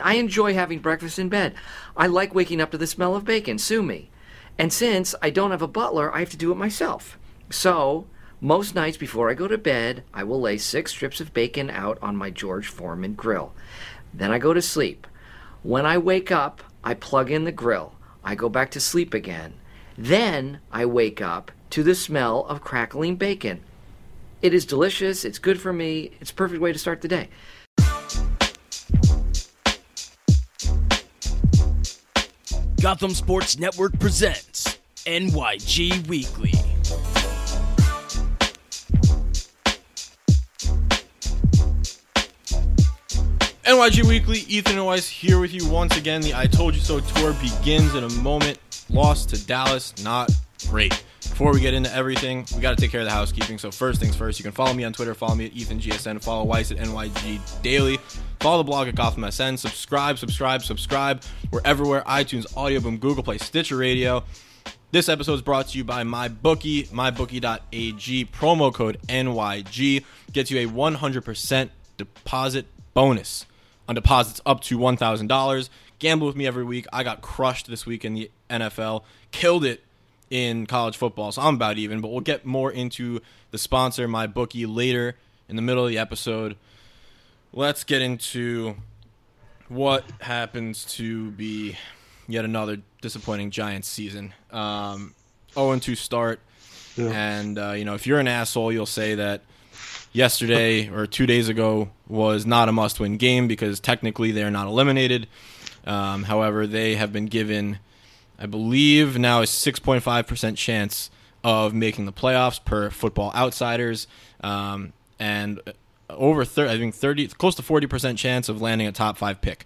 I enjoy having breakfast in bed. I like waking up to the smell of bacon. Sue me. And since I don't have a butler, I have to do it myself. So, most nights before I go to bed, I will lay 6 strips of bacon out on my George Foreman grill. Then I go to sleep. When I wake up, I plug in the grill. I go back to sleep again. Then I wake up to the smell of crackling bacon. It is delicious. It's good for me. It's a perfect way to start the day. Gotham Sports Network presents NYG Weekly. NYG Weekly, Ethan and Weiss here with you once again. The I Told You So tour begins in a moment. Loss to Dallas, not great. Before we get into everything, we got to take care of the housekeeping. So first things first, you can follow me on Twitter, follow me at EthanGSN, follow Weiss at NYG Daily, follow the blog at GothamSN, subscribe. We're everywhere, iTunes, Audioboom, Google Play, Stitcher Radio. This episode is brought to you by MyBookie, mybookie.ag, promo code NYG, gets you a 100% deposit bonus on deposits up to $1,000. Gamble with me every week. I got crushed this week in the NFL, killed it in college football, so I'm about even, but we'll get more into the sponsor, MyBookie, later in the middle of the episode. Let's get into what happens to be yet another disappointing Giants season. 0-2 start, and if you're an asshole, you'll say that yesterday or 2 days ago was not a must-win game because technically they're not eliminated. However, they have been given, I believe, now a 6.5% chance of making the playoffs per Football Outsiders, and over 30, close to 40% chance of landing a top 5 pick.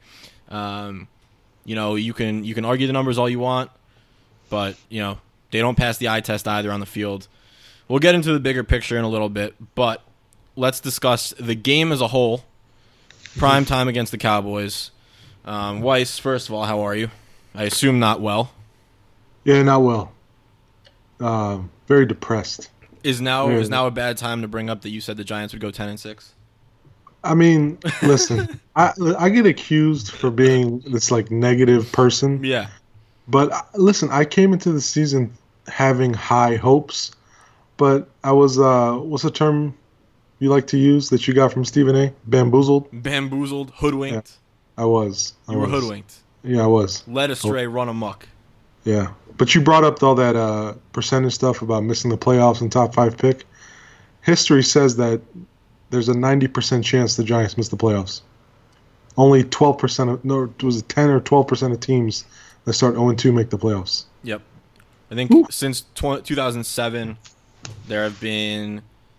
You can argue the numbers all you want, but they don't pass the eye test either on the field. We'll get into the bigger picture in a little bit, but let's discuss the game as a whole. Prime time against the Cowboys. Weiss, first of all, how are you? I assume not well. Yeah, not well. Very depressed. Is now a bad time to bring up that you said the Giants would go 10-6? I mean, listen, I get accused for being this negative person. Yeah. But listen, I came into the season having high hopes, but I was what's the term you like to use that you got from Stephen A? Bamboozled, hoodwinked. Yeah, I was. You were hoodwinked. Yeah, I was. Led astray, run amok. Yeah. But you brought up all that percentage stuff about missing the playoffs and top 5 pick. History says that there's a 90% chance the Giants miss the playoffs. Only 10 or 12% of teams that start 0-2 make the playoffs. Yep. I think since 2007, there have been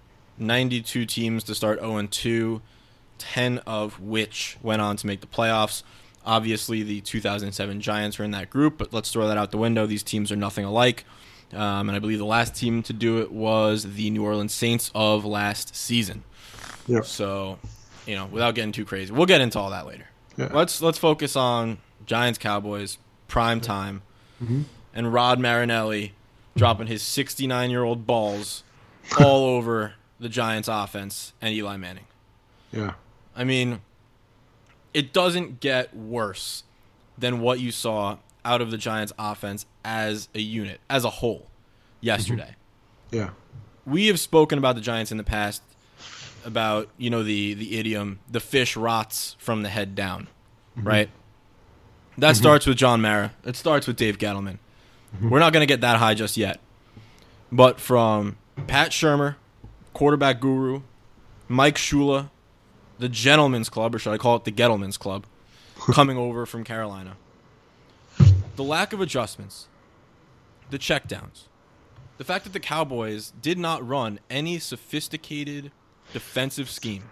92 teams to start 0-2, 10 of which went on to make the playoffs. Obviously, the 2007 Giants are in that group, but let's throw that out the window. These teams are nothing alike. And I believe the last team to do it was the New Orleans Saints of last season. Yep. So, without getting too crazy, we'll get into all that later. Yeah. Let's focus on Giants-Cowboys, prime time, and Rod Marinelli dropping his 69-year-old balls all over the Giants' offense and Eli Manning. Yeah. I mean, it doesn't get worse than what you saw out of the Giants' offense as a unit, as a whole, yesterday. Yeah. We have spoken about the Giants in the past about, the idiom, the fish rots from the head down, right? That starts with John Mara. It starts with Dave Gettleman. We're not going to get that high just yet. But from Pat Shurmur, quarterback guru, Mike Shula, the Gentleman's Club, or should I call it the Gettleman's Club, coming over from Carolina. The lack of adjustments, the checkdowns, the fact that the Cowboys did not run any sophisticated defensive scheme.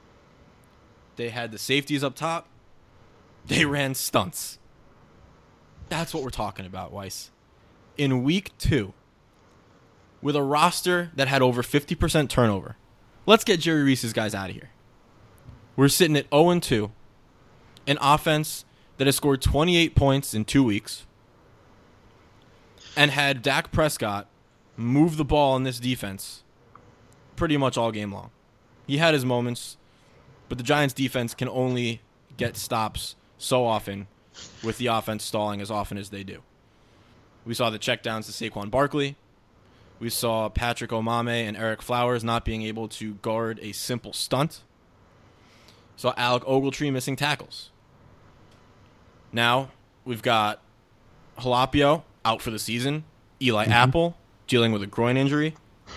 They had the safeties up top. They ran stunts. That's what we're talking about, Weiss. In week 2, with a roster that had over 50% turnover, let's get Jerry Reese's guys out of here. We're sitting at 0-2, an offense that has scored 28 points in 2 weeks, and had Dak Prescott move the ball in this defense pretty much all game long. He had his moments, but the Giants' defense can only get stops so often with the offense stalling as often as they do. We saw the checkdowns to Saquon Barkley. We saw Patrick Omame and Eric Flowers not being able to guard a simple stunt. Saw Alec Ogletree missing tackles. Now we've got Jalapio out for the season. Eli Apple dealing with a groin injury.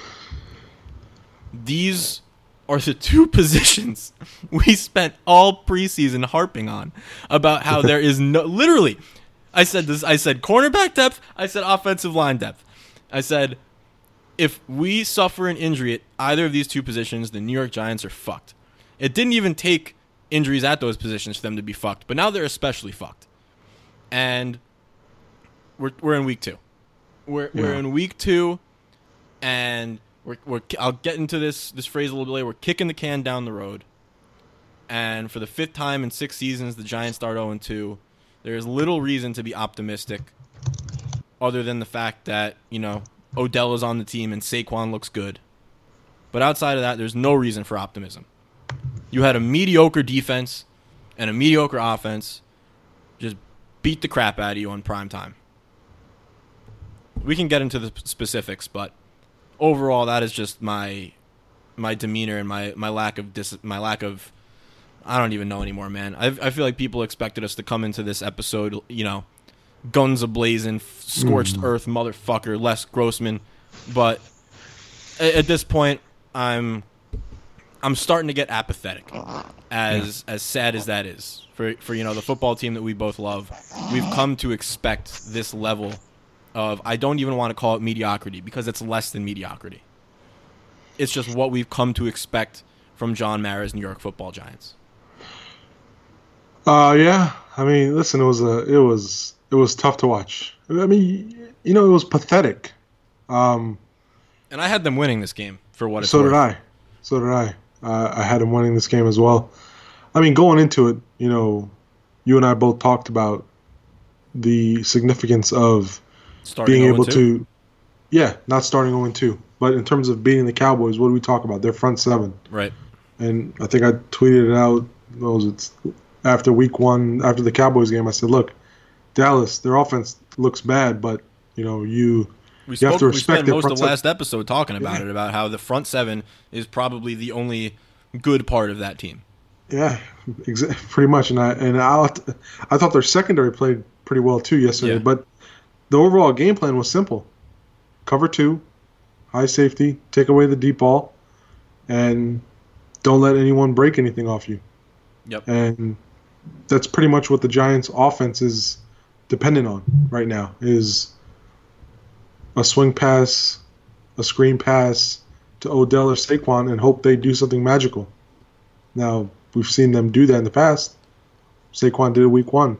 These are the two positions we spent all preseason harping on about how there is no... Literally, I said this. I said cornerback depth. I said offensive line depth. I said if we suffer an injury at either of these two positions, the New York Giants are fucked. It didn't even take injuries at those positions for them to be fucked, but now they're especially fucked. And we're in week 2. We're in week 2, and I'll get into this phrase a little bit later. We're kicking the can down the road, and for the 5th time in 6 seasons, the Giants start 0-2. There is little reason to be optimistic, other than the fact that Odell is on the team and Saquon looks good. But outside of that, there's no reason for optimism. You had a mediocre defense and a mediocre offense just beat the crap out of you on prime time. We can get into the specifics, but overall, that is just my demeanor and my lack of I don't even know anymore, man. I feel like people expected us to come into this episode, guns a-blazing, scorched earth, motherfucker, Les Grossman. But at this point, I'm starting to get apathetic. As sad as that is for the football team that we both love, we've come to expect this level of, I don't even want to call it mediocrity because it's less than mediocrity. It's just what we've come to expect from John Mara's New York Football Giants. Yeah. I mean, listen, it was tough to watch. I mean, it was pathetic. And I had them winning this game for what it's worth. So did I. I had them winning this game as well. I mean, going into it, you and I both talked about the significance of being able to, not starting 0-2. But in terms of beating the Cowboys, what do we talk about? Their front 7. Right. And I think I tweeted it out. After week 1, after the Cowboys game, I said, look, Dallas, their offense looks bad, but, you have to respect their front 7. We spent most of last episode talking about it, about how the front 7 is probably the only good part of that team. Yeah, pretty much. And I thought their secondary played pretty well, too, yesterday. Yeah. But the overall game plan was simple. Cover 2, high safety, take away the deep ball, and don't let anyone break anything off you. Yep. And that's pretty much what the Giants' offense is dependent on right now, is a swing pass, a screen pass to Odell or Saquon, and hope they do something magical. Now, we've seen them do that in the past. Saquon did it week 1.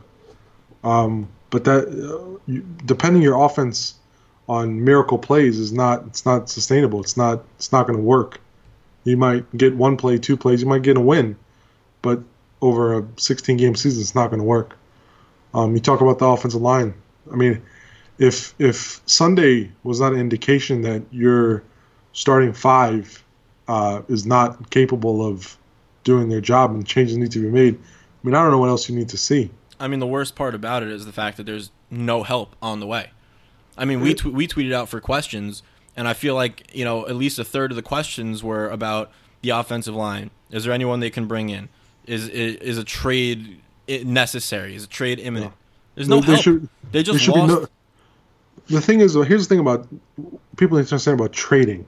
But that depending your offense on miracle plays it's not sustainable. It's not going to work. You might get 1 play, 2 plays, you might get a win, but over a 16-game season, it's not going to work. You talk about the offensive line. I mean, if Sunday was not an indication that your starting 5 is not capable of doing their job and changes need to be made, I mean, I don't know what else you need to see. I mean, the worst part about it is the fact that there's no help on the way. I mean, we tweeted out for questions, and I feel like, at least a third of the questions were about the offensive line. Is there anyone they can bring in? Is a trade necessary? Is a trade imminent? There's no help. They just lost. The thing is, here's the thing about people need to understand about trading.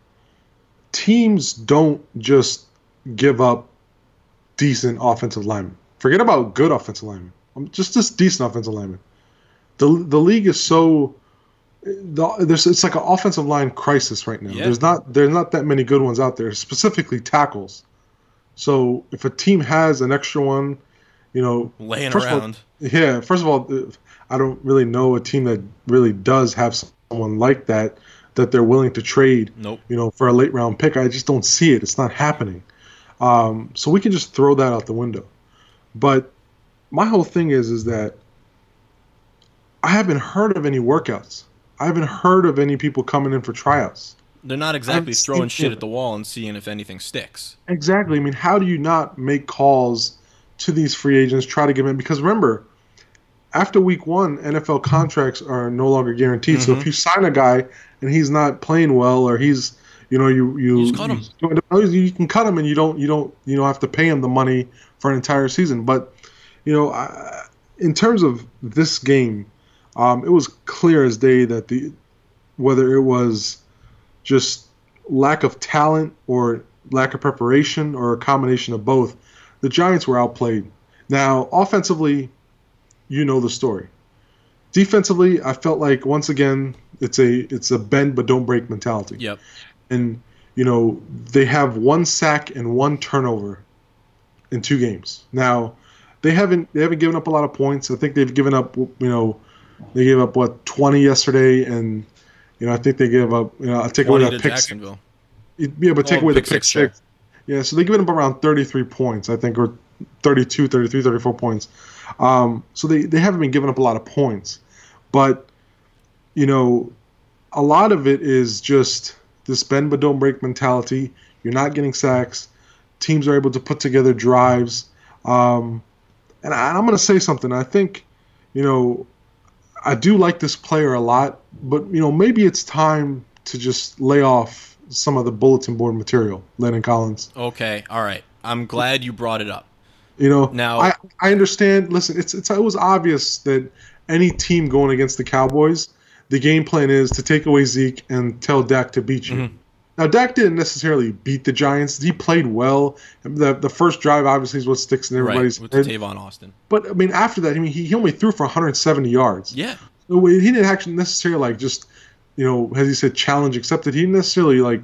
Teams don't just give up decent offensive linemen. Forget about good offensive linemen. Just decent offensive linemen. The league is so it's like an offensive line crisis right now. Yeah. There's not that many good ones out there, specifically tackles. So if a team has an extra one, laying around. First of all, I don't really know a team that really does have someone like that they're willing to trade. Nope. For a late round pick. I just don't see it. It's not happening. So we can just throw that out the window. But my whole thing is that I haven't heard of any workouts. I haven't heard of any people coming in for tryouts. They're not exactly throwing shit at the wall and seeing if anything sticks. Exactly. I mean, how do you not make calls to these free agents, try to give in, because remember, after week 1, NFL contracts are no longer guaranteed. So if you sign a guy and he's not playing well, or he's, you just cut him. You can cut him, and you don't have to pay him the money for an entire season. But in terms of this game, it was clear as day that whether it was just lack of talent or lack of preparation or a combination of both, the Giants were outplayed. Now, offensively, the story. Defensively, I felt like once again it's a bend but don't break mentality. Yep. And they have 1 sack and 1 turnover in 2 games. Now, they haven't given up a lot of points. I think they've given up they gave up 20 yesterday, and I think they gave up I take away that pick. Jacksonville. Yeah, but take away the pick six. Yeah. Yeah, so they've given up around 33 points, I think, or 32, 33, 34 points. So they haven't been giving up a lot of points. But, a lot of it is just this bend but don't break mentality. You're not getting sacks. Teams are able to put together drives. And I'm going to say something. I think, I do like this player a lot, but, maybe it's time to just lay off some of the bulletin board material, Landon Collins. Okay, all right. I'm glad you brought it up. Now I understand. Listen, it was obvious that any team going against the Cowboys, the game plan is to take away Zeke and tell Dak to beat you. Mm-hmm. Now, Dak didn't necessarily beat the Giants. He played well. The first drive, obviously, is what sticks in everybody's head. With Tavon Austin. But, after that, he only threw for 170 yards. Yeah. So he didn't actually necessarily, just, as he said, challenge accepted. He didn't necessarily,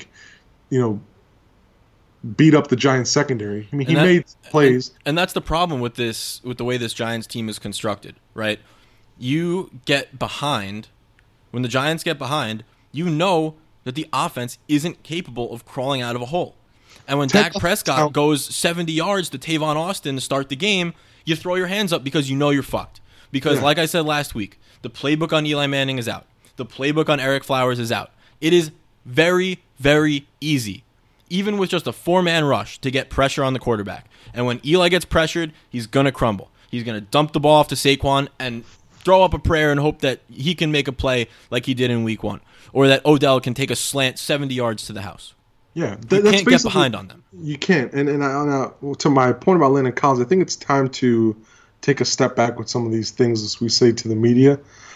beat up the Giants secondary. He made plays. And that's the problem with the way this Giants team is constructed, right? You get behind. When the Giants get behind, that the offense isn't capable of crawling out of a hole. And when Dak Prescott goes 70 yards to Tavon Austin to start the game, you throw your hands up because you're fucked. Because, like I said last week, the playbook on Eli Manning is out. The playbook on Eric Flowers is out. It is very, very easy, even with just a 4-man rush, to get pressure on the quarterback. And when Eli gets pressured, he's going to crumble. He's going to dump the ball off to Saquon and throw up a prayer and hope that he can make a play like he did in week 1. Or that Odell can take a slant 70 yards to the house. Yeah. You can't get behind on them. You can't. And to my point about Landon Collins, I think it's time to take a step back with some of these things, as we say to the media.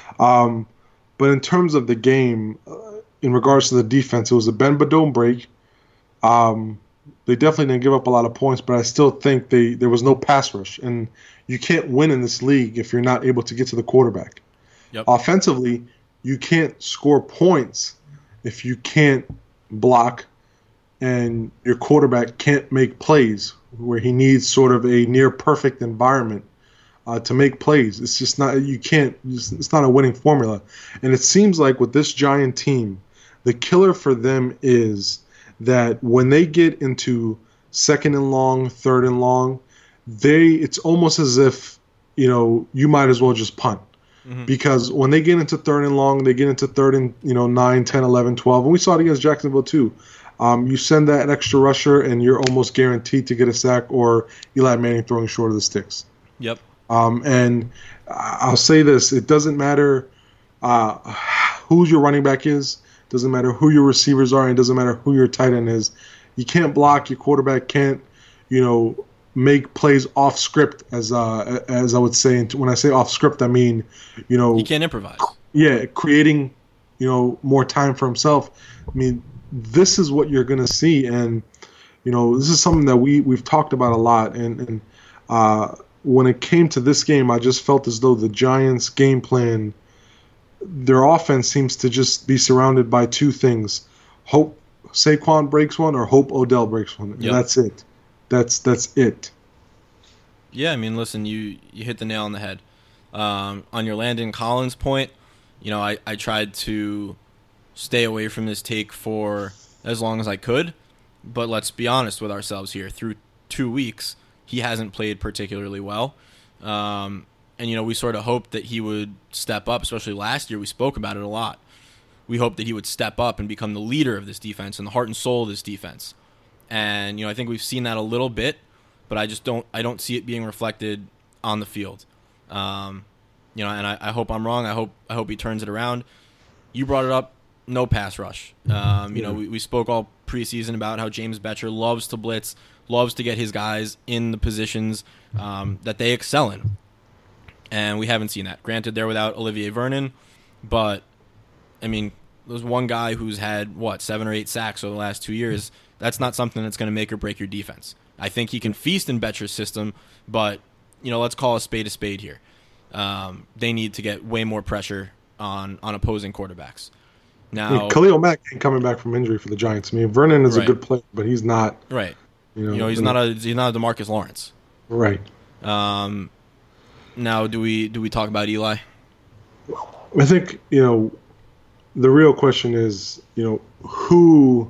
But in terms of the game, in regards to the defense, it was a bend but don't break. They definitely didn't give up a lot of points, but I still think there was no pass rush. And you can't win in this league if you're not able to get to the quarterback. Yep. Offensively, you can't score points if you can't block and your quarterback can't make plays, where he needs sort of a near perfect environment to make plays. It's just not, it's not a winning formula. And it seems like with this Giant team, the killer for them is that when they get into 2nd and long, 3rd and long, it's almost as if, you might as well just punt. Mm-hmm. Because when they get into 3rd and long, they get into 3rd and 9, 10, 11, 12. And we saw it against Jacksonville too. You send that extra rusher and you're almost guaranteed to get a sack, or Eli Manning throwing short of the sticks. Yep. And I'll say this. It doesn't matter who your running back is. It doesn't matter who your receivers are. And it doesn't matter who your tight end is. You can't block. Your quarterback can't, make plays off script, as I would say. And when I say off script, I mean, he can't improvise. Yeah, creating, more time for himself. I mean, this is what you're going to see, and this is something that we've talked about a lot. And when it came to this game, I just felt as though the Giants' game plan, their offense seems to just be surrounded by 2 things: hope Saquon breaks one, or hope Odell breaks one. And that's it. That's it. Yeah, I mean, listen, you hit the nail on the head. On your Landon Collins point, I tried to stay away from this take for as long as I could, but let's be honest with ourselves here. Through 2 weeks, he hasn't played particularly well. And, we sort of hoped that he would step up, especially last year. We spoke about it a lot. We hoped that he would step up and become the leader of this defense and the heart and soul of this defense. And, I think we've seen that a little bit but I don't see it being reflected on the field. And I hope I'm wrong. I hope he turns it around. You brought it up. No pass rush. We spoke all preseason about how James Betcher loves to blitz, loves to get his guys in the positions that they excel in. And we haven't seen that. Granted, they're without Olivier Vernon, but, I mean, there's one guy who's had, 7 or 8 sacks over the last 2 years. That's not something that's going to make or break your defense. I think he can feast in Betcher's system, but, let's call a spade here. They need to get way more pressure on opposing quarterbacks. Now, Khalil Mack ain't coming back from injury for the Giants. I mean, Vernon is a good player, but he's not. Right. He's not a DeMarcus Lawrence. Right. Now, do we talk about Eli? I think the real question is who's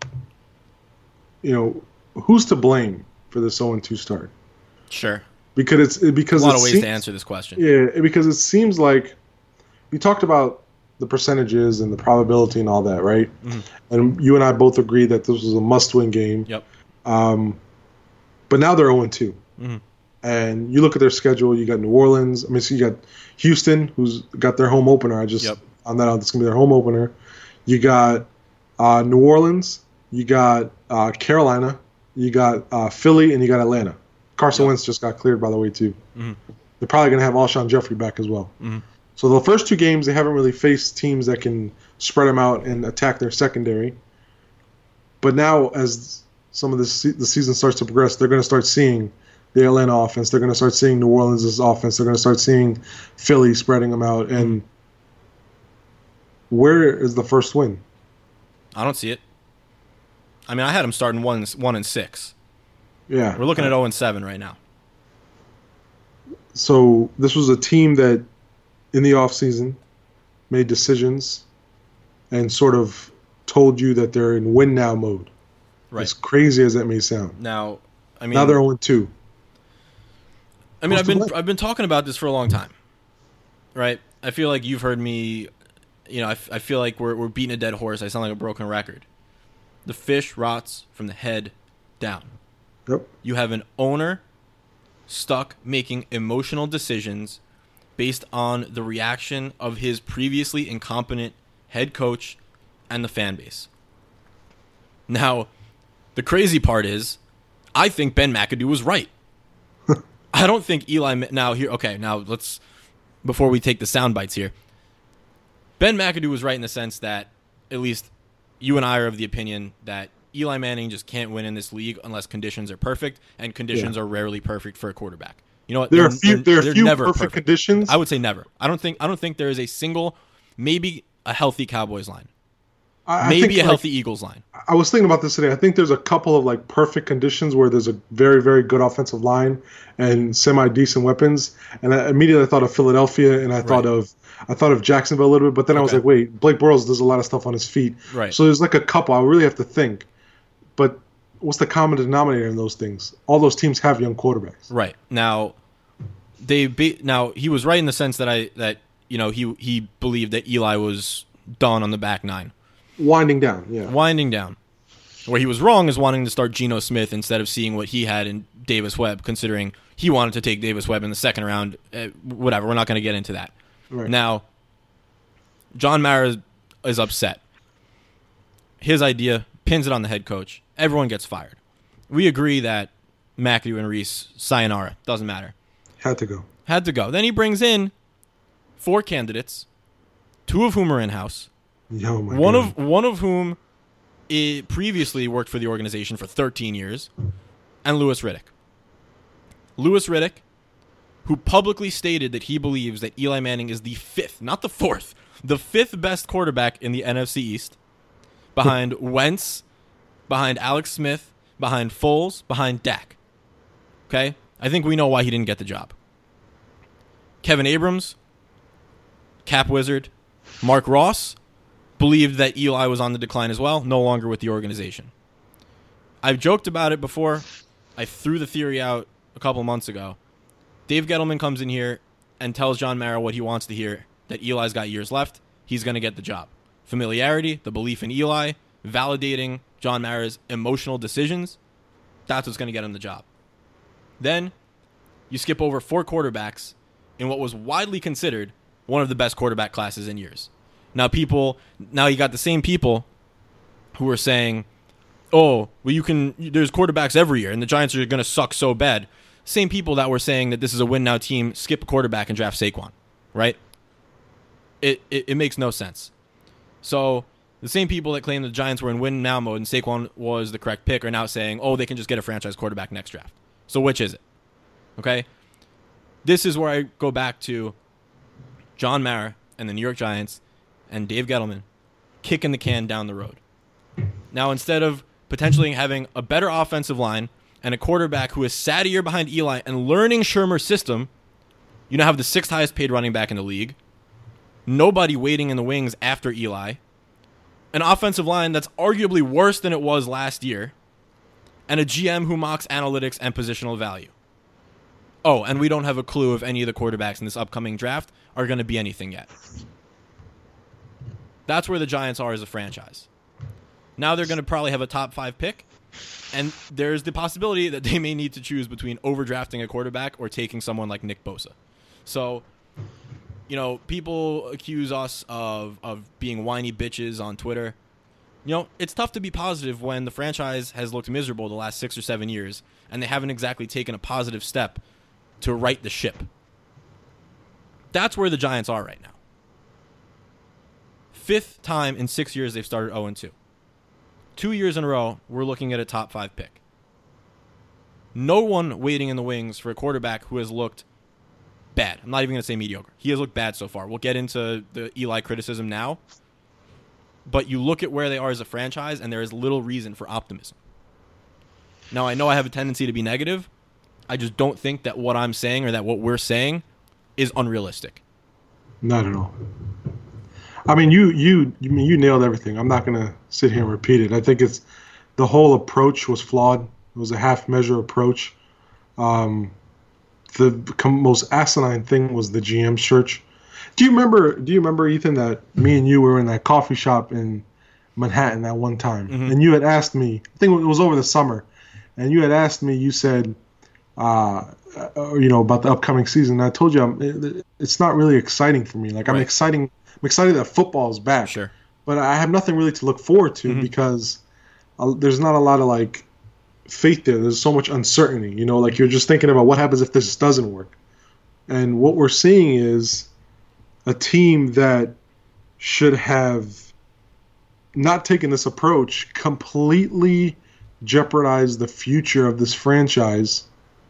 to blame for this 0-2 start? Sure. Because a lot of ways to answer this question. Yeah, because it seems like we talked about the percentages and the probability and all that, right? Mm-hmm. And you and I both agree that this was a must-win game. Yep. But now they're 0-2. Mm-hmm. And you look at their schedule, you got New Orleans. So you got Houston, who's got their home opener. I just found that out. It's going to be their home opener. You got New Orleans. You got Carolina. You got Philly, and you got Atlanta. Carson Wentz just got cleared, by the way, too. Mm-hmm. They're probably going to have Alshon Jeffrey back as well. Mm-hmm. So the first 2 games, they haven't really faced teams that can spread them out and attack their secondary. But now, as some of the season starts to progress, they're going to start seeing the Atlanta offense. They're going to start seeing New Orleans' offense. They're going to start seeing Philly spreading them out. And where is the first win? I don't see it. I mean, I had them starting 1-6. Yeah. We're looking at 0-7 right now. So this was a team that, in the offseason, made decisions and sort of told you that they're in win-now mode. Right. As crazy as that may sound. Now they're 0-2. I mean, I've been talking about this for a long time, right? I feel like you've heard me. I feel like we're beating a dead horse. I sound like a broken record. The fish rots from the head down. Yep. You have an owner stuck making emotional decisions based on the reaction of his previously incompetent head coach and the fan base. Now, the crazy part is, I think Ben McAdoo was right. I don't think Eli... Now, let's... Before we take the sound bites here, Ben McAdoo was right in the sense that, at least you and I are of the opinion that Eli Manning just can't win in this league unless conditions are perfect, and conditions are rarely perfect for a quarterback. You know what? There are a few perfect conditions. I would say never. I don't think there is a single, maybe a healthy Cowboys line. Maybe a healthy Eagles line. I was thinking about this today. I think there's a couple of perfect conditions where there's a very, very good offensive line and semi-decent weapons. And I immediately thought of Philadelphia, and I thought of Jacksonville a little bit. But then I was like, wait, Blake Bortles does a lot of stuff on his feet. Right. So there's a couple. I really have to think. But what's the common denominator in those things? All those teams have young quarterbacks. Right. Now, he was right in the sense that he believed that Eli was done on the back nine. Winding down, yeah. Winding down. Where he was wrong is wanting to start Geno Smith instead of seeing what he had in Davis Webb, considering he wanted to take Davis Webb in the second round. Whatever, we're not going to get into that. Right. Now, John Mara is upset. His idea pins it on the head coach. Everyone gets fired. We agree that McAdoo and Reese, sayonara, doesn't matter. Had to go. Then he brings in 4 candidates, 2 of whom are in-house. Oh my God. One of whom previously worked for the organization for 13 years, and Louis Riddick. Louis Riddick, who publicly stated that he believes that Eli Manning is the 5th, not the 4th, the 5th best quarterback in the NFC East, behind Wentz, behind Alex Smith, behind Foles, behind Dak. Okay? I think we know why he didn't get the job. Kevin Abrams, Cap Wizard, Mark Ross, believed that Eli was on the decline as well, no longer with the organization. I've joked about it before. I threw the theory out a couple months ago. Dave Gettleman comes in here and tells John Mara what he wants to hear, that Eli's got years left. He's going to get the job. Familiarity, the belief in Eli, validating John Mara's emotional decisions, that's what's going to get him the job. Then you skip over 4 quarterbacks in what was widely considered one of the best quarterback classes in years. Now you got the same people who are saying, oh, well, there's quarterbacks every year and the Giants are going to suck so bad. Same people that were saying that this is a win now team, skip a quarterback and draft Saquon, right? It makes no sense. So the same people that claim the Giants were in win now mode and Saquon was the correct pick are now saying, oh, they can just get a franchise quarterback next draft. So which is it? Okay? This is where I go back to John Mara and the New York Giants and Dave Gettleman kicking the can down the road. Now, instead of potentially having a better offensive line and a quarterback who is sat a year behind Eli and learning Shermer's system, you now have the 6th highest paid running back in the league, nobody waiting in the wings after Eli, an offensive line that's arguably worse than it was last year, and a GM who mocks analytics and positional value. Oh, and we don't have a clue if any of the quarterbacks in this upcoming draft are going to be anything yet. That's where the Giants are as a franchise. Now they're going to probably have a top 5 pick, and there's the possibility that they may need to choose between overdrafting a quarterback or taking someone like Nick Bosa. So, people accuse us of being whiny bitches on Twitter. It's tough to be positive when the franchise has looked miserable the last 6 or 7 years, and they haven't exactly taken a positive step to right the ship. That's where the Giants are right now. 5th time in 6 years they've started 0-2. 2 years in a row, we're looking at a top 5 pick. No one waiting in the wings for a quarterback who has looked bad. I'm not even going to say mediocre. He has looked bad so far. We'll get into the Eli criticism now. But you look at where they are as a franchise, and there is little reason for optimism. Now, I know I have a tendency to be negative. I just don't think that what I'm saying or that what we're saying is unrealistic. Not at all. I mean, you nailed everything. I'm not going to sit here and repeat it. I think the whole approach was flawed. It was a half-measure approach. The most asinine thing was the GM search. Do you remember, Ethan, that me and you were in that coffee shop in Manhattan that one time, and you had asked me, I think it was over the summer, and you had asked me, you said, about the upcoming season. And I told you it's not really exciting for me. Like, I'm excited that football is back. Sure. But I have nothing really to look forward to because there's not a lot of faith there. There's so much uncertainty. You're just thinking about what happens if this doesn't work. And what we're seeing is a team that should have not taken this approach completely jeopardized the future of this franchise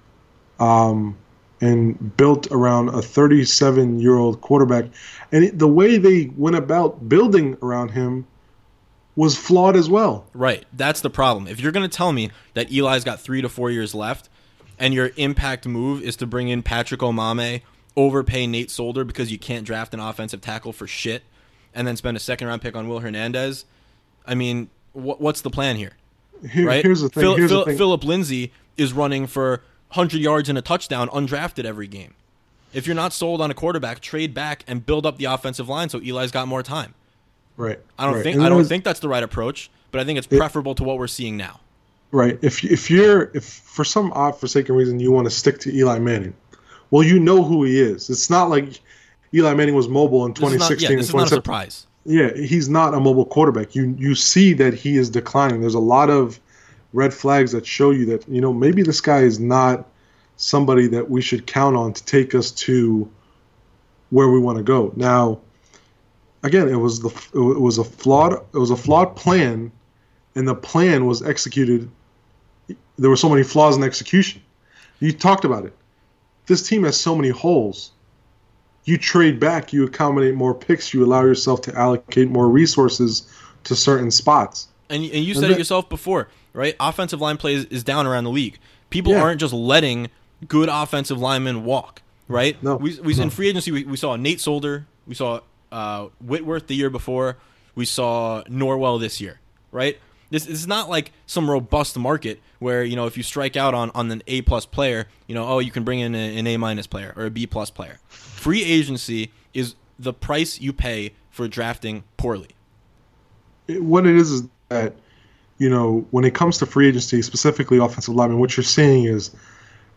and built around a 37-year-old quarterback. And the way they went about building around him was flawed as well. Right. That's the problem. If you're going to tell me that Eli's got 3 to 4 years left and your impact move is to bring in Patrick Omameh, overpay Nate Solder because you can't draft an offensive tackle for shit, and then spend a second-round pick on Will Hernandez, I mean, what's the plan here? Right? Here's the thing. Philip Lindsay is running for 100 yards and a touchdown undrafted every game. If you're not sold on a quarterback, trade back and build up the offensive line so Eli's got more time. Right. I don't think that's the right approach, but I think it's preferable to what we're seeing now. Right. If for some odd forsaken reason you want to stick to Eli Manning, well, you know who he is. It's not like Eli Manning was mobile in 2016 this and 2017. is not a surprise. Yeah, he's not a mobile quarterback. You see that he is declining. There's a lot of red flags that show you that, maybe this guy is not somebody that we should count on to take us to where we want to go. Now, again, it was a flawed plan, and the plan was executed. There were so many flaws in execution. You talked about it. This team has so many holes. You trade back, you accommodate more picks, you allow yourself to allocate more resources to certain spots. And you said it yourself before, right? Offensive line play is down around the league. People aren't just letting good offensive linemen walk, right? No. In free agency, we saw Nate Solder, we saw Whitworth the year before, we saw Norwell this year, right? This is not like some robust market where, if you strike out on an A-plus player, you can bring in an A-minus player or a B-plus player. Free agency is the price you pay for drafting poorly. What it is that, when it comes to free agency, specifically offensive linemen, what you're seeing is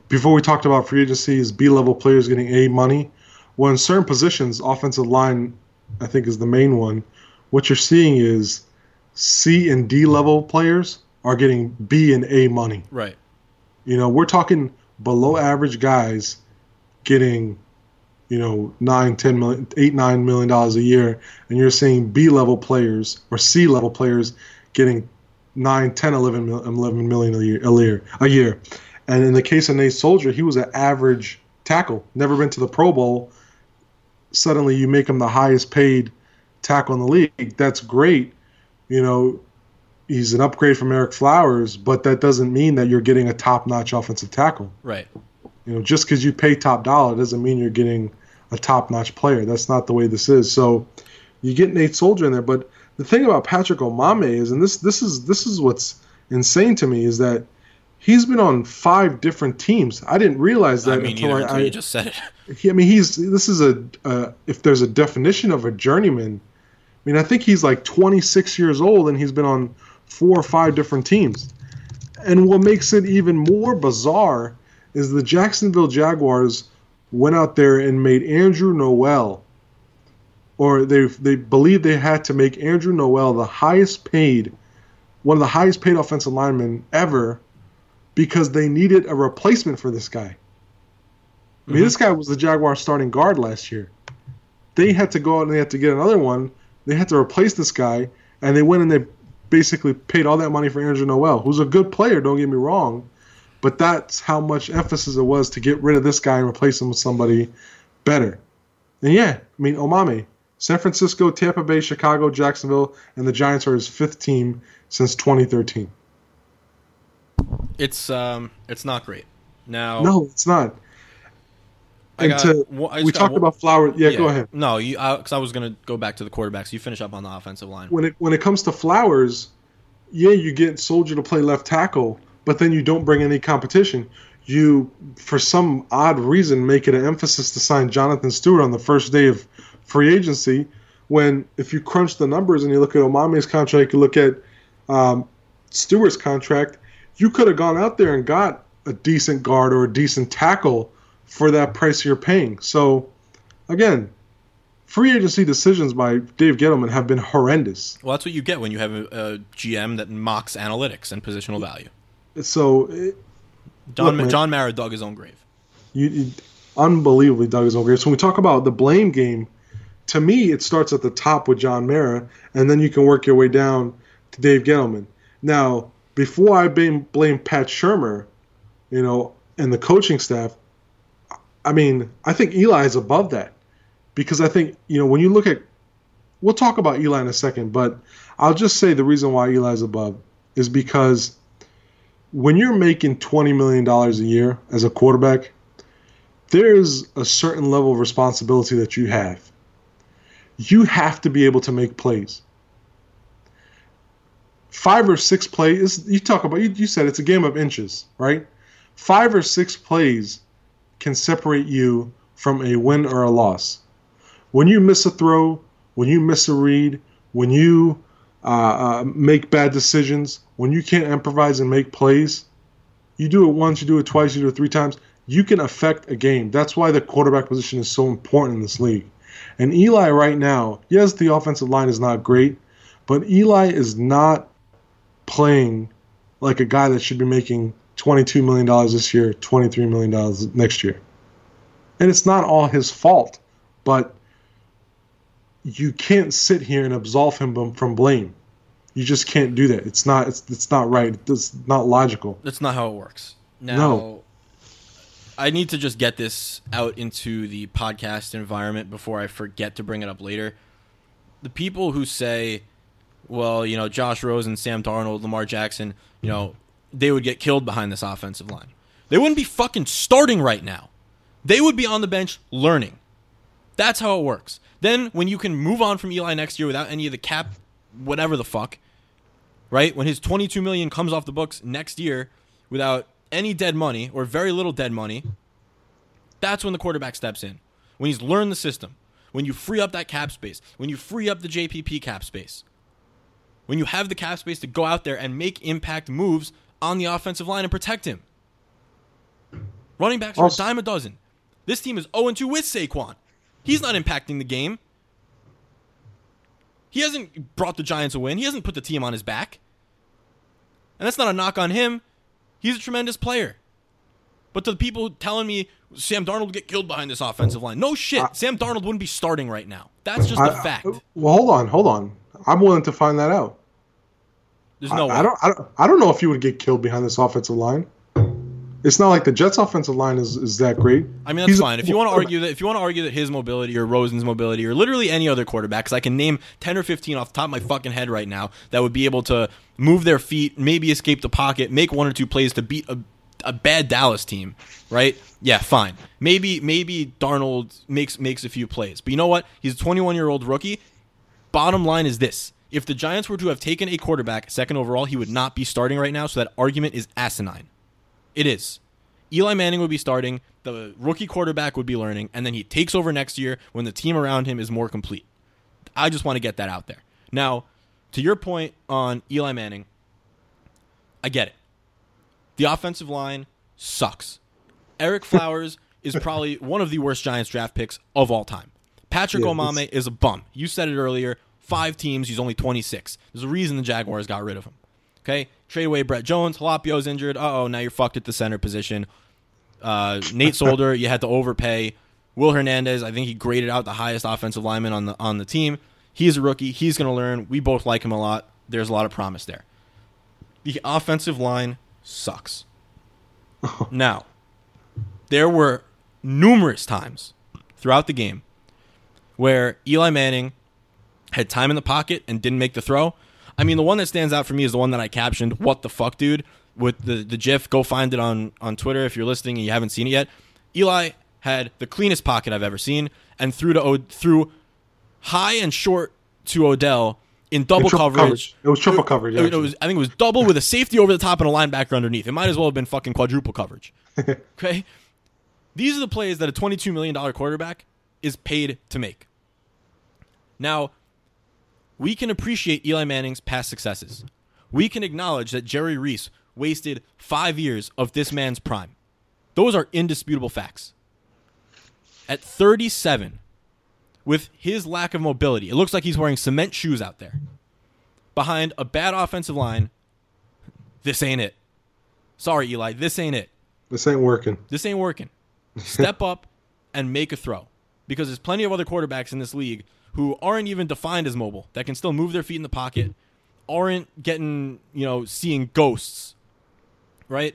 before we talked about free agency, is B-level players getting A money. Well, in certain positions, offensive line, I think, is the main one. What you're seeing is C and D level players are getting B and A money. Right. We're talking below average guys getting, $9, $10 million, $8, $9 million a year, and you're seeing B level players or C level players getting 9, 10, 11 million a year. And in the case of Nate Soldier, he was an average tackle, never been to the Pro Bowl. Suddenly you make him the highest paid tackle in the league. That's great. He's an upgrade from Eric Flowers, but that doesn't mean that you're getting a top-notch offensive tackle. Right. Just because you pay top dollar doesn't mean you're getting a top-notch player. That's not the way this is. So you get Nate Soldier in there, but the thing about Patrick Omameh is, and this is what's insane to me, is that he's been on 5 different teams. I didn't realize that until you just said it. This is if there's a definition of a journeyman, I think he's like 26 years old and he's been on 4 or 5 different teams. And what makes it even more bizarre is the Jacksonville Jaguars went out there and made Andrew Noel, or they believed they had to make Andrew Noel one of the highest paid offensive linemen ever, because they needed a replacement for this guy. This guy was the Jaguars starting guard last year. They had to go out and they had to get another one. They had to replace this guy, and they went and they basically paid all that money for Andrew Noel, who's a good player, don't get me wrong, but that's how much emphasis it was to get rid of this guy and replace him with somebody better. And Omameh, San Francisco, Tampa Bay, Chicago, Jacksonville, and the Giants are his 5th team since 2013. It's not great. Now, no, it's not. We talked about Flowers. Yeah, go ahead. No, because I was going to go back to the quarterbacks. You finish up on the offensive line. When it comes to Flowers, you get Soldier to play left tackle, but then you don't bring any competition. You, for some odd reason, make it an emphasis to sign Jonathan Stewart on the first day of free agency, when if you crunch the numbers and you look at Omameh's contract, you look at Stewart's contract, you could have gone out there and got a decent guard or a decent tackle for that price you're paying. So, again, free agency decisions by Dave Gettleman have been horrendous. Well, that's what you get when you have a GM that mocks analytics and positional value. So, John Mara dug his own grave. You unbelievably dug his own grave. So when we talk about the blame game, to me, it starts at the top with John Mara, and then you can work your way down to Dave Gettleman. Now, before I blame Pat Shurmur, and the coaching staff, I think Eli is above that, because I think, when you look at, we'll talk about Eli in a second, but I'll just say the reason why Eli is above is because when you're making $20 million a year as a quarterback, there's a certain level of responsibility that you have. You have to be able to make plays. 5 or 6 plays, you said it's a game of inches, right? 5 or 6 plays can separate you from a win or a loss. When you miss a throw, when you miss a read, when you make bad decisions, when you can't improvise and make plays, you do it once, you do it twice, you do it 3 times, you can affect a game. That's why the quarterback position is so important in this league. And Eli right now, yes, the offensive line is not great, but Eli is not playing like a guy that should be making $22 million this year, $23 million next year. And it's not all his fault, but you can't sit here and absolve him from blame. You just can't do that. It's not right. It's not logical. That's not how it works. Now, no. I need to just get this out into the podcast environment before I forget to bring it up later. The people who say, well, Josh Rosen, Sam Darnold, Lamar Jackson, they would get killed behind this offensive line. They wouldn't be fucking starting right now. They would be on the bench learning. That's how it works. Then when you can move on from Eli next year without any of the cap, whatever the fuck, right? When his $22 million comes off the books next year without any dead money or very little dead money, that's when the quarterback steps in. When he's learned the system. When you free up that cap space. When you free up the JPP cap space. When you have the cap space to go out there and make impact moves on the offensive line and protect him. Running backs are a dime a dozen. This team is 0-2 with Saquon. He's not impacting the game. He hasn't brought the Giants a win. He hasn't put the team on his back. And that's not a knock on him. He's a tremendous player. But to the people telling me Sam Darnold will get killed behind this offensive line, no shit. Sam Darnold wouldn't be starting right now. That's just a fact. Well, hold on. I'm willing to find that out. There's no way. I don't know if he would get killed behind this offensive line. It's not like the Jets' offensive line is that great. I mean, that's fine. If you want to argue that his mobility or Rosen's mobility or literally any other quarterback, because I can name 10 or 15 off the top of my fucking head right now that would be able to move their feet, maybe escape the pocket, make one or two plays to beat a bad Dallas team, right? Yeah, fine. Maybe Darnold makes a few plays. But you know what? He's a 21-year-old rookie. Bottom line is this. If the Giants were to have taken a quarterback second overall, he would not be starting right now, so that argument is asinine. It is. Eli Manning would be starting, the rookie quarterback would be learning, and then he takes over next year when the team around him is more complete. I just want to get that out there. Now, to your point on Eli Manning, I get it. The offensive line sucks. Eric Flowers is probably one of the worst Giants draft picks of all time. Patrick Omameh is a bum. You said it earlier. 5 teams, he's only 26. There's a reason the Jaguars got rid of him. Okay? Trade away Brett Jones. Jalapio's injured. Uh-oh, now you're fucked at the center position. Nate Solder, you had to overpay. Will Hernandez, I think he graded out the highest offensive lineman on the team. He's a rookie. He's going to learn. We both like him a lot. There's a lot of promise there. The offensive line sucks. Now, there were numerous times throughout the game where Eli Manning had time in the pocket and didn't make the throw. I mean, the one that stands out for me is the one that I captioned, "What the fuck, dude?" with the GIF. Go find it on Twitter if you're listening and you haven't seen it yet. Eli had the cleanest pocket I've ever seen and threw high and short to Odell in double coverage. It was triple coverage. I think it was double with a safety over the top and a linebacker underneath. It might as well have been fucking quadruple coverage. Okay? These are the plays that a $22 million quarterback is paid to make. Now, we can appreciate Eli Manning's past successes. We can acknowledge that Jerry Reese wasted 5 years of this man's prime. Those are indisputable facts. At 37, with his lack of mobility, it looks like he's wearing cement shoes out there. Behind a bad offensive line, this ain't it. Sorry, Eli, this ain't it. This ain't working. This ain't working. Step up and make a throw. Because there's plenty of other quarterbacks in this league who aren't even defined as mobile, that can still move their feet in the pocket, aren't getting, seeing ghosts, right?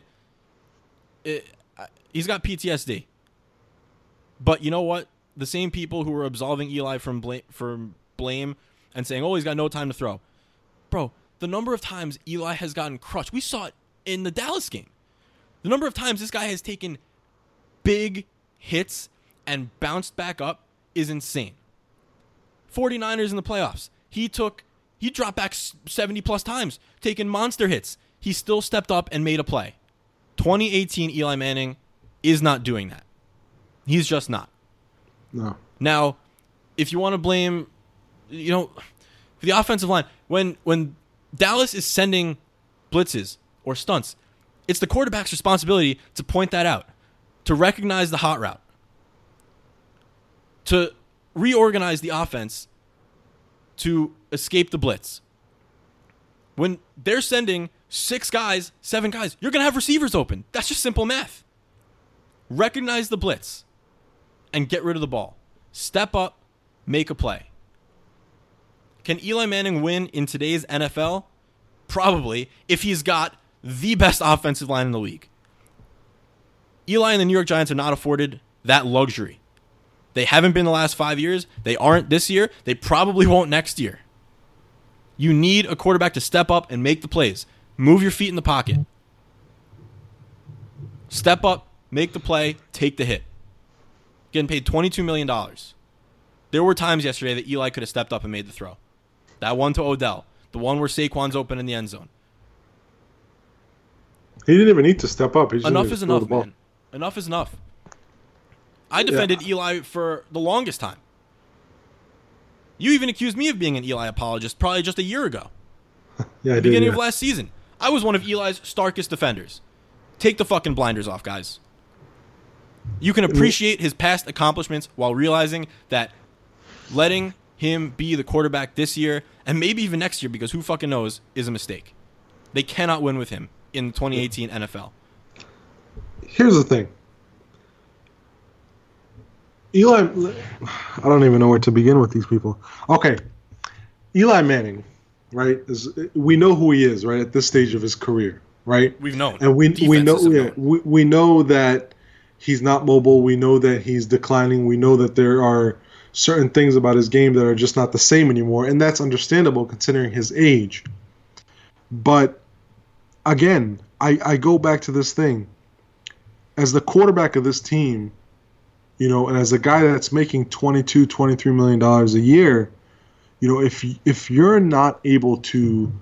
He's got PTSD. But you know what? The same people who were absolving Eli from blame and saying, oh, he's got no time to throw. Bro, the number of times Eli has gotten crushed, we saw it in the Dallas game. The number of times this guy has taken big hits and bounced back up is insane. 49ers in the playoffs. He dropped back 70-plus times, taking monster hits. He still stepped up and made a play. 2018 Eli Manning is not doing that. He's just not. No. Now, if you want to blame, the offensive line, when Dallas is sending blitzes or stunts, it's the quarterback's responsibility to point that out, to recognize the hot route, to reorganize the offense to escape the blitz. When they're sending 6 guys, 7 guys, you're going to have receivers open. That's just simple math. Recognize the blitz and get rid of the ball. Step up, make a play. Can Eli Manning win in today's NFL? Probably, if he's got the best offensive line in the league. Eli and the New York Giants are not afforded that luxury. They haven't been the last 5 years. They aren't this year. They probably won't next year. You need a quarterback to step up and make the plays. Move your feet in the pocket. Step up, make the play, take the hit. Getting paid $22 million. There were times yesterday that Eli could have stepped up and made the throw. That one to Odell. The one where Saquon's open in the end zone. He didn't even need to step up. Enough is enough, man. Enough is enough. I defended Eli for the longest time. You even accused me of being an Eli apologist probably just a year ago. Yeah, the beginning of last season. I was one of Eli's starkest defenders. Take the fucking blinders off, guys. You can appreciate his past accomplishments while realizing that letting him be the quarterback this year and maybe even next year, because who fucking knows, is a mistake. They cannot win with him in the 2018 NFL. Here's the thing. Eli, I don't even know where to begin with these people. Okay, Eli Manning, right? We know who he is, right, at this stage of his career, right? We've known, and we know that he's not mobile. We know that he's declining. We know that there are certain things about his game that are just not the same anymore, and that's understandable considering his age. But again, I go back to this thing. As the quarterback of this team, and as a guy that's making $22, $23 million a year, if you're not able to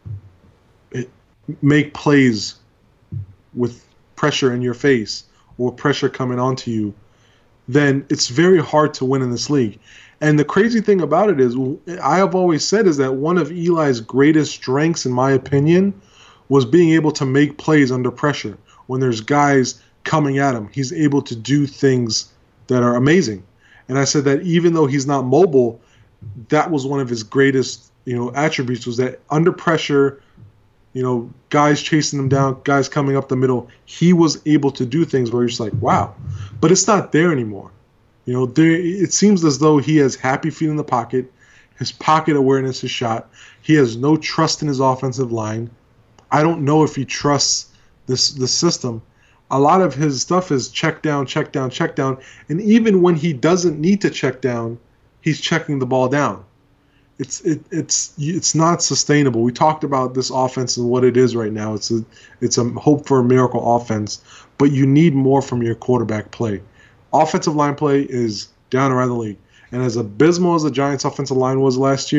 make plays with pressure in your face or pressure coming onto you, then it's very hard to win in this league. And the crazy thing about it is, I have always said is that one of Eli's greatest strengths, in my opinion, was being able to make plays under pressure. When there's guys coming at him, he's able to do things that are amazing. And I said that even though he's not mobile, that was one of his greatest, attributes, was that under pressure, guys chasing him down, guys coming up the middle, he was able to do things where you're just like, wow. But it's not there anymore. It seems as though he has happy feet in the pocket. His pocket awareness is shot. He has no trust in his offensive line. I don't know if he trusts the system. A lot of his stuff is check down, check down, check down. And even when he doesn't need to check down, he's checking the ball down. It's not sustainable. We talked about this offense and what it is right now. It's a hope for a miracle offense, but you need more from your quarterback play. Offensive line play is down around the league. And as abysmal as the Giants' offensive line was last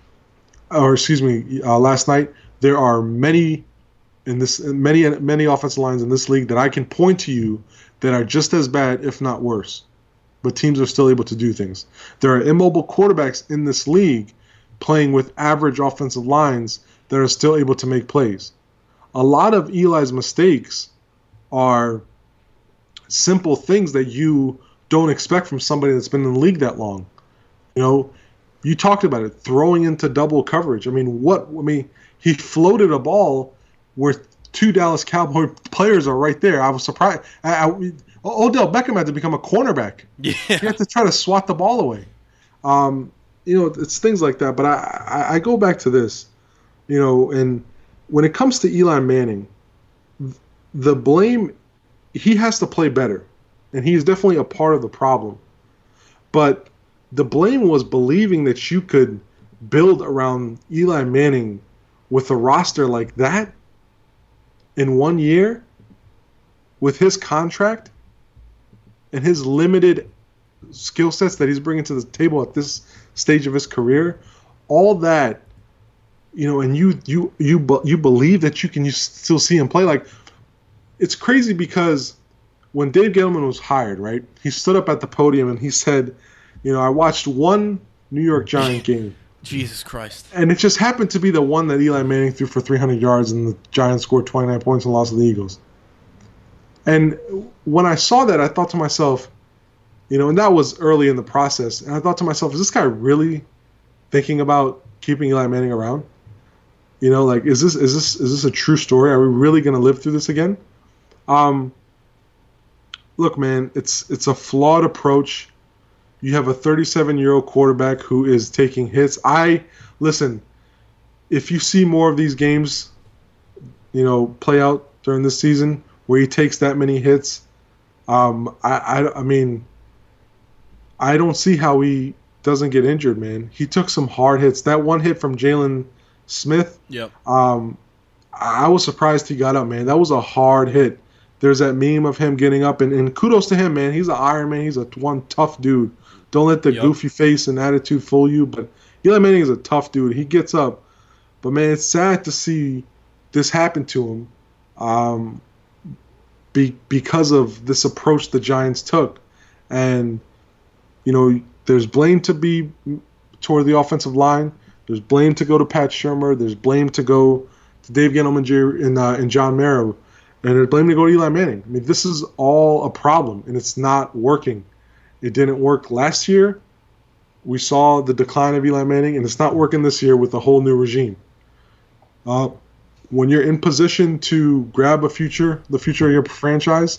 night, there are many offensive lines in this league that I can point to you that are just as bad, if not worse. But teams are still able to do things. There are immobile quarterbacks in this league playing with average offensive lines that are still able to make plays. A lot of Eli's mistakes are simple things that you don't expect from somebody that's been in the league that long. You talked about it, throwing into double coverage. He floated a ball where two Dallas Cowboy players are right there. I was surprised. Odell Beckham had to become a cornerback. Yeah. He had to try to swat the ball away. It's things like that. But I go back to this, and when it comes to Eli Manning, the blame, he has to play better. And he's definitely a part of the problem. But the blame was believing that you could build around Eli Manning with a roster like that in 1 year with his contract and his limited skill sets that he's bringing to the table at this stage of his career, all that, and you believe that you still see him play. Like, it's crazy because when Dave Gettleman was hired, right, he stood up at the podium and he said, I watched one New York Giant game. Jesus Christ. And it just happened to be the one that Eli Manning threw for 300 yards and the Giants scored 29 points and lost to the Eagles. And when I saw that, I thought to myself, and that was early in the process, and I thought to myself, is this guy really thinking about keeping Eli Manning around? Is this a true story? Are we really going to live through this again? Look, man, it's a flawed approach. You have a 37-year-old quarterback who is taking hits. Listen, if you see more of these games, play out during this season where he takes that many hits, I don't see how he doesn't get injured, man. He took some hard hits. That one hit from Jalen Smith, yep. I was surprised he got up, man. That was a hard hit. There's that meme of him getting up, and kudos to him, man. He's an Iron Man. He's one tough dude. Don't let the goofy face and attitude fool you. But Eli Manning is a tough dude. He gets up. But, man, it's sad to see this happen to him because of this approach the Giants took. And, there's blame to be toward the offensive line. There's blame to go to Pat Shurmur. There's blame to go to Dave Gettleman and John Mara. And they're blaming to go to Eli Manning. I mean, this is all a problem, and it's not working. It didn't work last year. We saw the decline of Eli Manning, and it's not working this year with a whole new regime. When you're in position to grab the future of your franchise,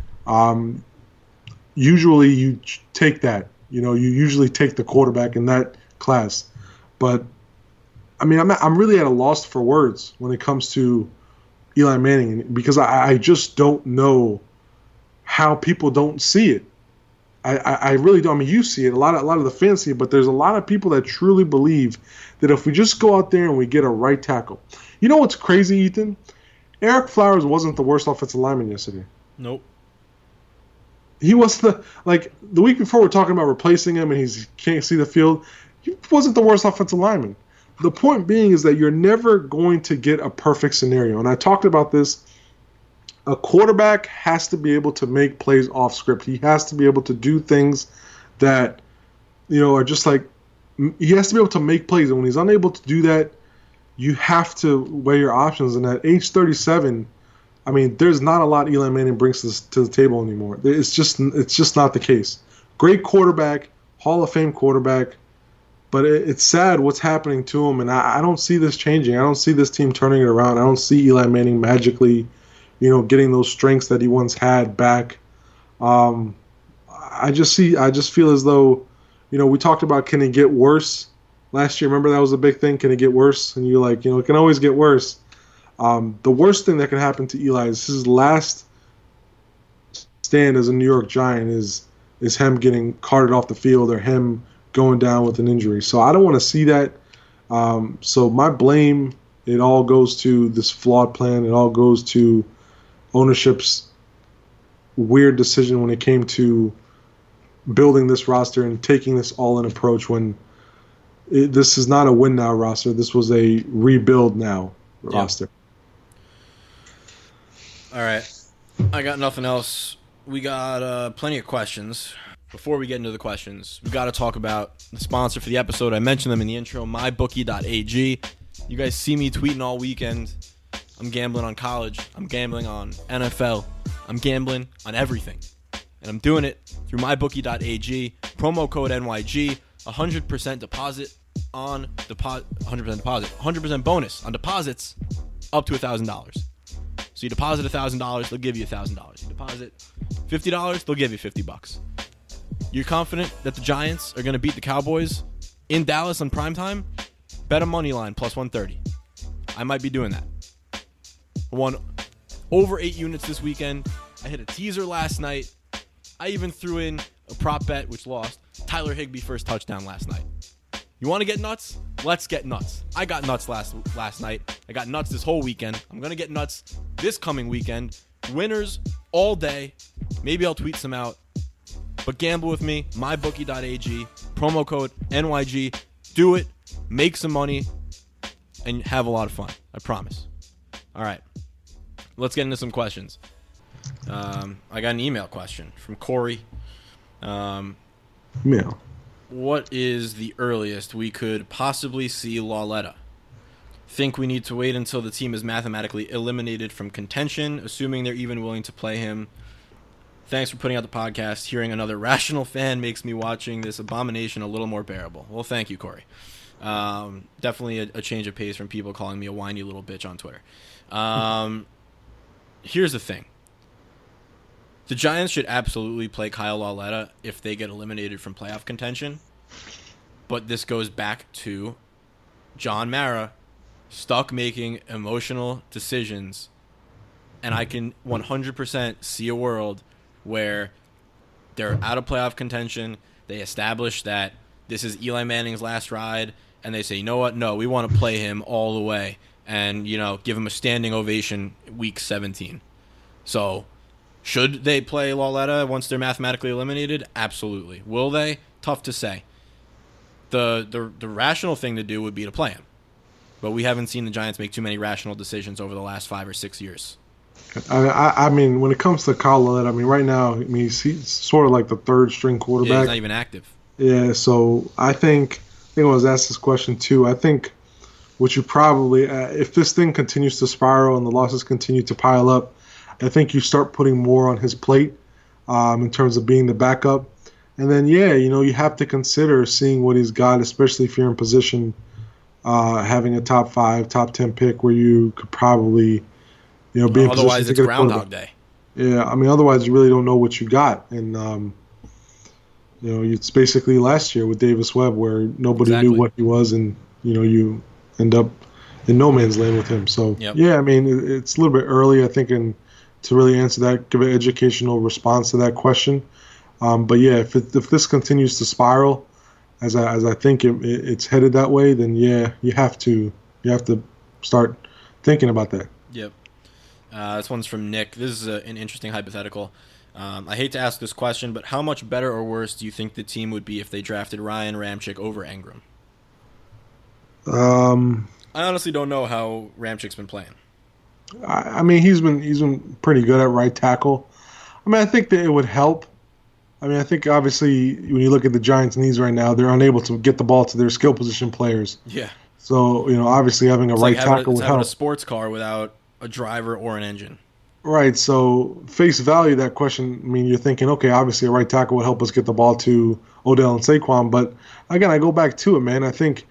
usually you take that. You usually take the quarterback in that class. But, I mean, I'm really at a loss for words when it comes to Eli Manning, because I just don't know how people don't see it. I really don't. I mean, you see it. A lot of the fans see it, but there's a lot of people that truly believe that if we just go out there and we get a right tackle. You know what's crazy, Ethan? Eric Flowers wasn't the worst offensive lineman yesterday. Nope. He was the week before we're talking about replacing him and he can't see the field. He wasn't the worst offensive lineman. The point being is that you're never going to get a perfect scenario. And I talked about this. A quarterback has to be able to make plays off script. He has to be able to do things that, are just like, he has to be able to make plays. And when he's unable to do that, you have to weigh your options. And at age 37, I mean, there's not a lot Eli Manning brings to the table anymore. It's just not the case. Great quarterback, Hall of Fame quarterback, but it's sad what's happening to him, and I don't see this changing. I don't see this team turning it around. I don't see Eli Manning magically, getting those strengths that he once had back. I just feel as though, we talked about, can he get worse last year? Remember that was a big thing. Can it get worse? And you're like, it can always get worse. The worst thing that can happen to Eli is his last stand as a New York Giant is him getting carted off the field or him going down with an injury. So I don't want to see that. So my blame, it all goes to this flawed plan. It all goes to ownership's weird decision when it came to building this roster and taking this all-in approach when this is not a win-now roster. This was a rebuild-now roster. All right. I got nothing else. We got plenty of questions. Before we get into the questions, we got to talk about the sponsor for the episode. I mentioned them in the intro, mybookie.ag. You guys see me tweeting all weekend. I'm gambling on college. I'm gambling on NFL. I'm gambling on everything. And I'm doing it through mybookie.ag. Promo code NYG. 100% deposit on deposit. 100% deposit. 100% bonus on deposits up to $1,000. So you deposit $1,000, they'll give you $1,000. You deposit $50, they'll give you $50. You're confident that the Giants are going to beat the Cowboys in Dallas on primetime? Bet a money line plus 130. I might be doing that. I won over 8 units this weekend. I hit a teaser last night. I even threw in a prop bet, which lost. Tyler Higbee first touchdown last night. You want to get nuts? Let's get nuts. I got nuts last night. I got nuts this whole weekend. I'm going to get nuts this coming weekend. Winners all day. Maybe I'll tweet some out. But gamble with me, mybookie.ag, promo code NYG. Do it, make some money, and have a lot of fun. I promise. All right, let's get into some questions. I got an email question from Corey. Email. What is the earliest we could possibly see Lauletta? Think we need to wait until the team is mathematically eliminated from contention, assuming they're even willing to play him. Thanks for putting out the podcast. Hearing another rational fan makes me watching this abomination a little more bearable. Well, thank you, Corey. Definitely a change of pace from people calling me a whiny little bitch on Twitter. Here's the thing. The Giants should absolutely play Kyle Lauletta if they get eliminated from playoff contention. But this goes back to John Mara stuck making emotional decisions. And I can 100% see a world where they're out of playoff contention. They establish that this is Eli Manning's last ride. And they say, you know what? No, we want to play him all the way. And, give him a standing ovation week 17. So, should they play Lauletta once they're mathematically eliminated? Absolutely. Will they? Tough to say. The rational thing to do would be to play him. But we haven't seen the Giants make too many rational decisions over the last 5 or 6 years. I mean, when it comes to Kyle Lauletta, right now, he's sort of like the third string quarterback. Yeah, he's not even active. Yeah, so I think I was asked this question too. I think what you probably, if this thing continues to spiral and the losses continue to pile up, I think you start putting more on his plate in terms of being the backup. And then, you have to consider seeing what he's got, especially if you're in position having a top 5, top 10 pick where you could probably, be in position. Otherwise, it's Groundhog Day. Yeah, I mean, otherwise you really don't know what you got. And, it's basically last year with Davis Webb where nobody knew what he was, and, you end up in no man's land with him. So, I mean, it's a little bit early, I think, to really answer that, give an educational response to that question. But, if this continues to spiral, as I think it's headed that way, then, you have to start thinking about that. Yep. This one's from Nick. This is an interesting hypothetical. I hate to ask this question, but how much better or worse do you think the team would be if they drafted Ryan Ramczyk over Engram? I honestly don't know how Ramchik's been playing. I mean, he's been pretty good at right tackle. I mean, I think that it would help. I mean, I think obviously when you look at the Giants' needs right now, they're unable to get the ball to their skill position players. Yeah. So, obviously having a right tackle would help. Having a sports car without a driver or an engine. Right. So, face value, that question, I mean, you're thinking, okay, obviously a right tackle would help us get the ball to Odell and Saquon. But, again, I go back to it, man. I think,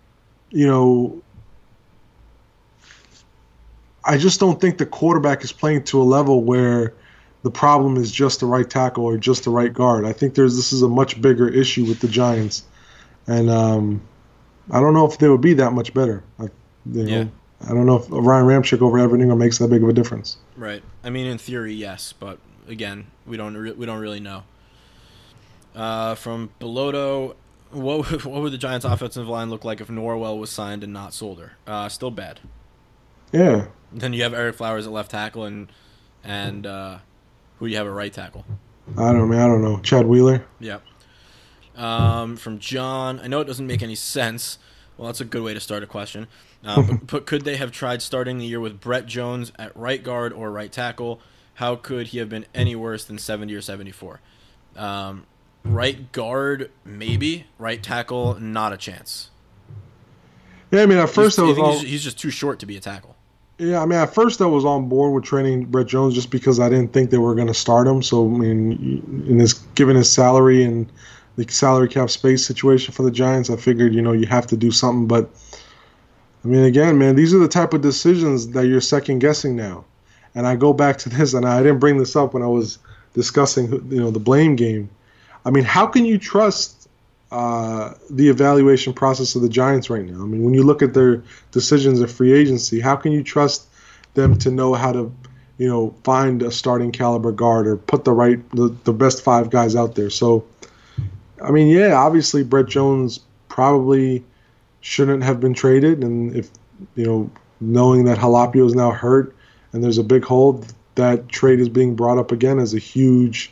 I just don't think the quarterback is playing to a level where the problem is just the right tackle or just the right guard. I think this is a much bigger issue with the Giants. And I don't know if they would be that much better. I don't know if Ryan Ramczyk over Evan Ingram makes that big of a difference. Right. I mean, in theory, yes, but again, we don't really know. From Beloto, what would the Giants' offensive line look like if Norwell was signed and not Solder? Still bad. Yeah. Then you have Eric Flowers at left tackle, and who do you have at right tackle? I don't know. Chad Wheeler. Yeah. From John, I know it doesn't make any sense. Well, that's a good way to start a question. But could they have tried starting the year with Brett Jones at right guard or right tackle? How could he have been any worse than 70 or 74? Right guard, maybe. Right tackle, not a chance. Yeah, I mean, at first he's just too short to be a tackle. Yeah, I mean, at first I was on board with training Brett Jones just because I didn't think they were going to start him. So, I mean, given his salary and the salary cap space situation for the Giants, I figured, you have to do something. But, I mean, again, man, these are the type of decisions that you're second-guessing now. And I go back to this, and I didn't bring this up when I was discussing, the blame game. I mean, how can you trust the evaluation process of the Giants right now? I mean, when you look at their decisions of free agency, how can you trust them to know how to, find a starting caliber guard or put the best 5 guys out there? So, I mean, obviously Brett Jones probably shouldn't have been traded, and if knowing that Jalapio is now hurt and there's a big hole, that trade is being brought up again as a huge,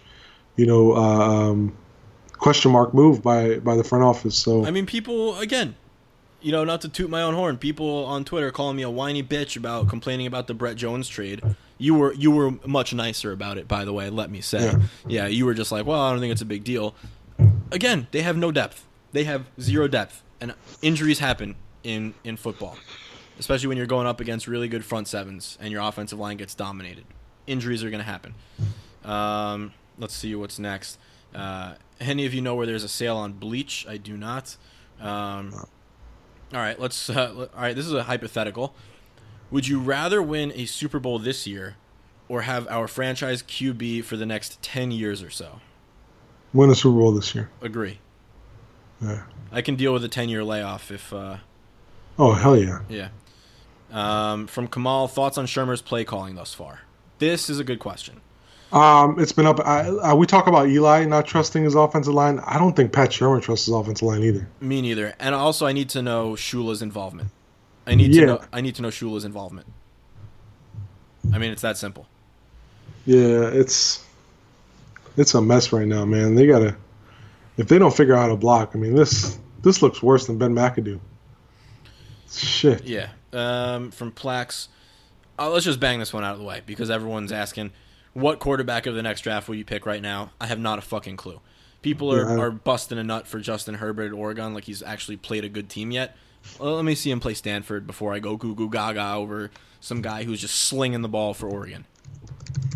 question mark move by the front office. So I mean, people, again, not to toot my own horn, people on Twitter calling me a whiny bitch about complaining about the Brett Jones trade. You were much nicer about it, by the way, let me say. Yeah, you were just like, well, I don't think it's a big deal. Again, they have no depth. They have zero depth, and injuries happen in football, especially when you're going up against really good front sevens and your offensive line gets dominated. Injuries are going to happen. Let's see what's next. Any of you know where there's a sale on bleach? I do not. All right, all right, this is a hypothetical. Would you rather win a Super Bowl this year or have our franchise QB for the next 10 years or so? Win a Super Bowl this year. Agree. Yeah. I can deal with a 10-year layoff if... oh, hell yeah. Yeah. From Kamal, thoughts on Shermer's play calling thus far? This is a good question. It's been up. We talk about Eli not trusting his offensive line. I don't think Pat Shermer trusts his offensive line either. Me neither. And also, I need to know Shula's involvement. I need to know Shula's involvement. I mean, it's that simple. Yeah, it's a mess right now, man. They gotta, if they don't figure out how to block. I mean, this looks worse than Ben McAdoo. Shit. Yeah. From Plax, let's just bang this one out of the way because everyone's asking, what quarterback of the next draft will you pick right now? I have not a fucking clue. People are busting a nut for Justin Herbert at Oregon like he's actually played a good team yet. Well, let me see him play Stanford before I go goo goo gaga over some guy who's just slinging the ball for Oregon.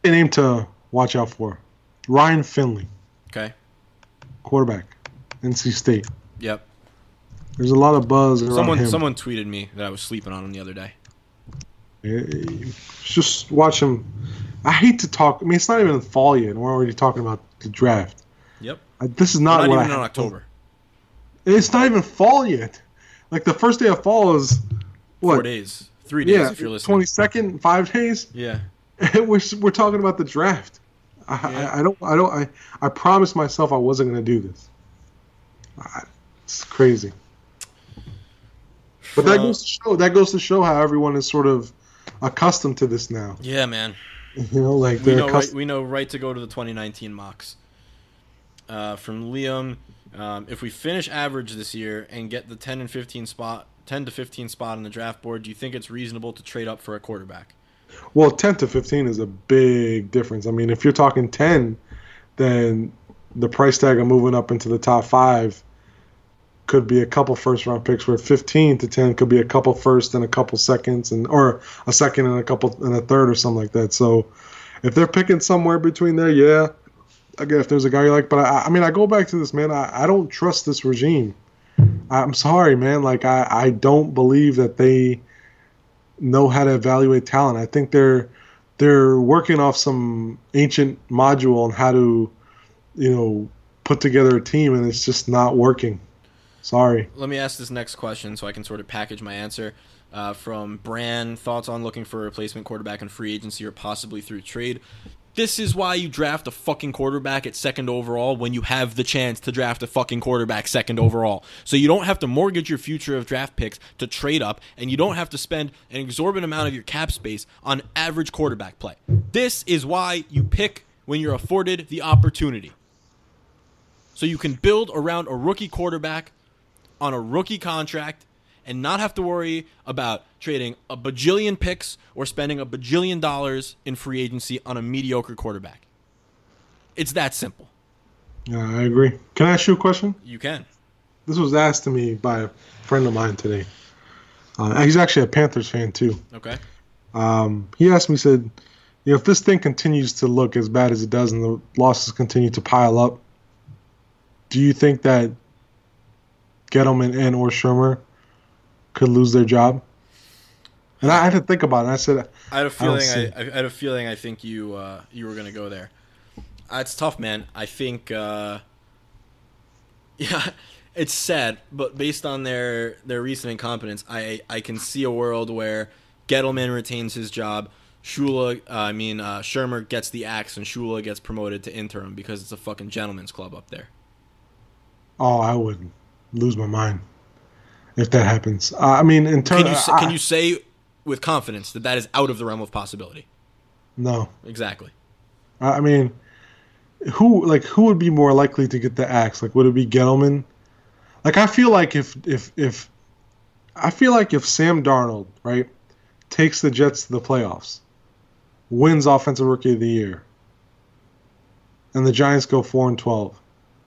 a name to watch out for. Ryan Finley, Okay. quarterback, NC State. Yep. There's a lot of buzz around him. Someone tweeted me that I was sleeping on him the other day. Just watch him. I hate to talk. I mean, it's not even fall yet, and we're already talking about the draft. Yep. This is not We're what not even I in October. It's not even fall yet. Like the first day of fall is what? 4 days. 3 days if you're listening. 22nd, 5 days. Yeah. We're talking about the draft. I promised myself I wasn't going to do this. It's crazy. But that goes to show how everyone is sort of accustomed to this now. Yeah, man. You know, like We know right to go to the 2019 mocks. From Liam, if we finish average this year and get the 10 to 15 spot on the draft board, do you think it's reasonable to trade up for a quarterback? Well, 10 to 15 is a big difference. I mean, if you're talking 10, then the price tag of moving up into the top 5 could be a couple first-round picks, where 15 to 10 could be a couple first and a couple seconds, or a second and a third or something like that. So if they're picking somewhere between there, yeah, I guess if there's a guy you like. But I mean, I go back to this, man. I don't trust this regime. I'm sorry, man. Like, I don't believe that they know how to evaluate talent. I think they're working off some ancient module on how to, put together a team, and it's just not working. Sorry. Let me ask this next question so I can sort of package my answer. From Bran, thoughts on looking for a replacement quarterback in free agency or possibly through trade. This is why you draft a fucking quarterback at second overall when you have the chance to draft a fucking quarterback second overall. So you don't have to mortgage your future of draft picks to trade up, and you don't have to spend an exorbitant amount of your cap space on average quarterback play. This is why you pick when you're afforded the opportunity. So you can build around a rookie quarterback on a rookie contract and not have to worry about trading a bajillion picks or spending a bajillion dollars in free agency on a mediocre quarterback. It's that simple. Yeah, I agree. Can I ask you a question? You can. This was asked to me by a friend of mine today. He's actually a Panthers fan too. Okay. He asked me, said, if this thing continues to look as bad as it does and the losses continue to pile up, do you think that Gettleman and or Shermer could lose their job? And I had to think about it. And I said, I had a feeling. I think you were going to go there. It's tough, man. I think, yeah, it's sad, but based on their recent incompetence, I can see a world where Gettleman retains his job, Shermer gets the axe, and Shula gets promoted to interim because it's a fucking gentleman's club up there. Oh, I would lose my mind if that happens. Can you say with confidence that is out of the realm of possibility? No. Exactly. I mean, who would be more likely to get the axe? Like, would it be Gettleman? Like, I feel like if Sam Darnold, right, takes the Jets to the playoffs, wins Offensive Rookie of the Year, and the Giants go 4-12.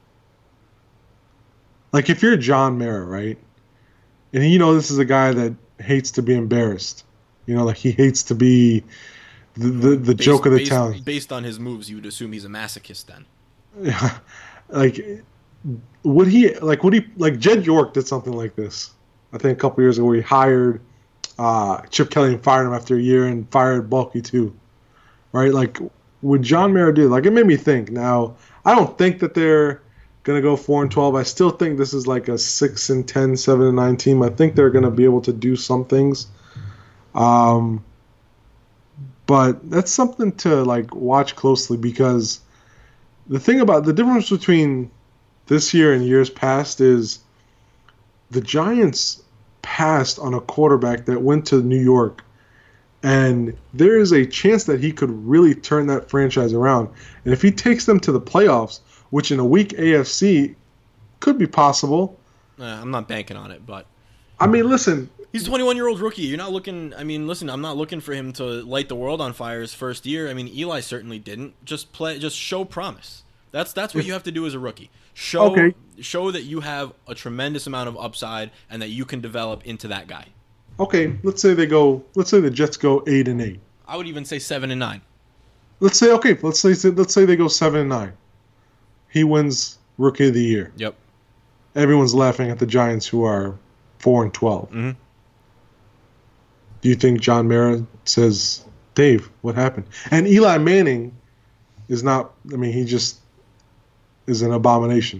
Like, if you're John Mara, right, and this is a guy that hates to be embarrassed, like he hates to be the joke of the town. Based on his moves, you would assume he's a masochist then. Yeah, would he Jed York did something like this, I think a couple years ago, where he hired Chip Kelly and fired him after a year and fired Bulky too, right? Like, would John Mara do? Like, it made me think. Now, I don't think that they're going to go 4-12. I still think this is like a 6-10, 7-9 team. I think they're going to be able to do some things. But that's something to watch closely, because the difference between this year and years past is the Giants passed on a quarterback that went to New York, and there is a chance that he could really turn that franchise around. And if he takes them to the playoffs, which in a weak AFC could be possible. I'm not banking on it, but I mean, listen. He's a 21-year-old rookie. You're not looking. I mean, listen. I'm not looking for him to light the world on fire his first year. I mean, Eli certainly didn't. Just show promise. That's what you have to do as a rookie. Show that you have a tremendous amount of upside and that you can develop into that guy. Okay, let's say the Jets go 8-8. I would even say 7-9. let's say they go 7-9. He wins Rookie of the Year. Yep. Everyone's laughing at the Giants, who are 4-12. Mm-hmm. Do you think John Mara says, "Dave, what happened?" And Eli Manning is not. I mean, he just is an abomination.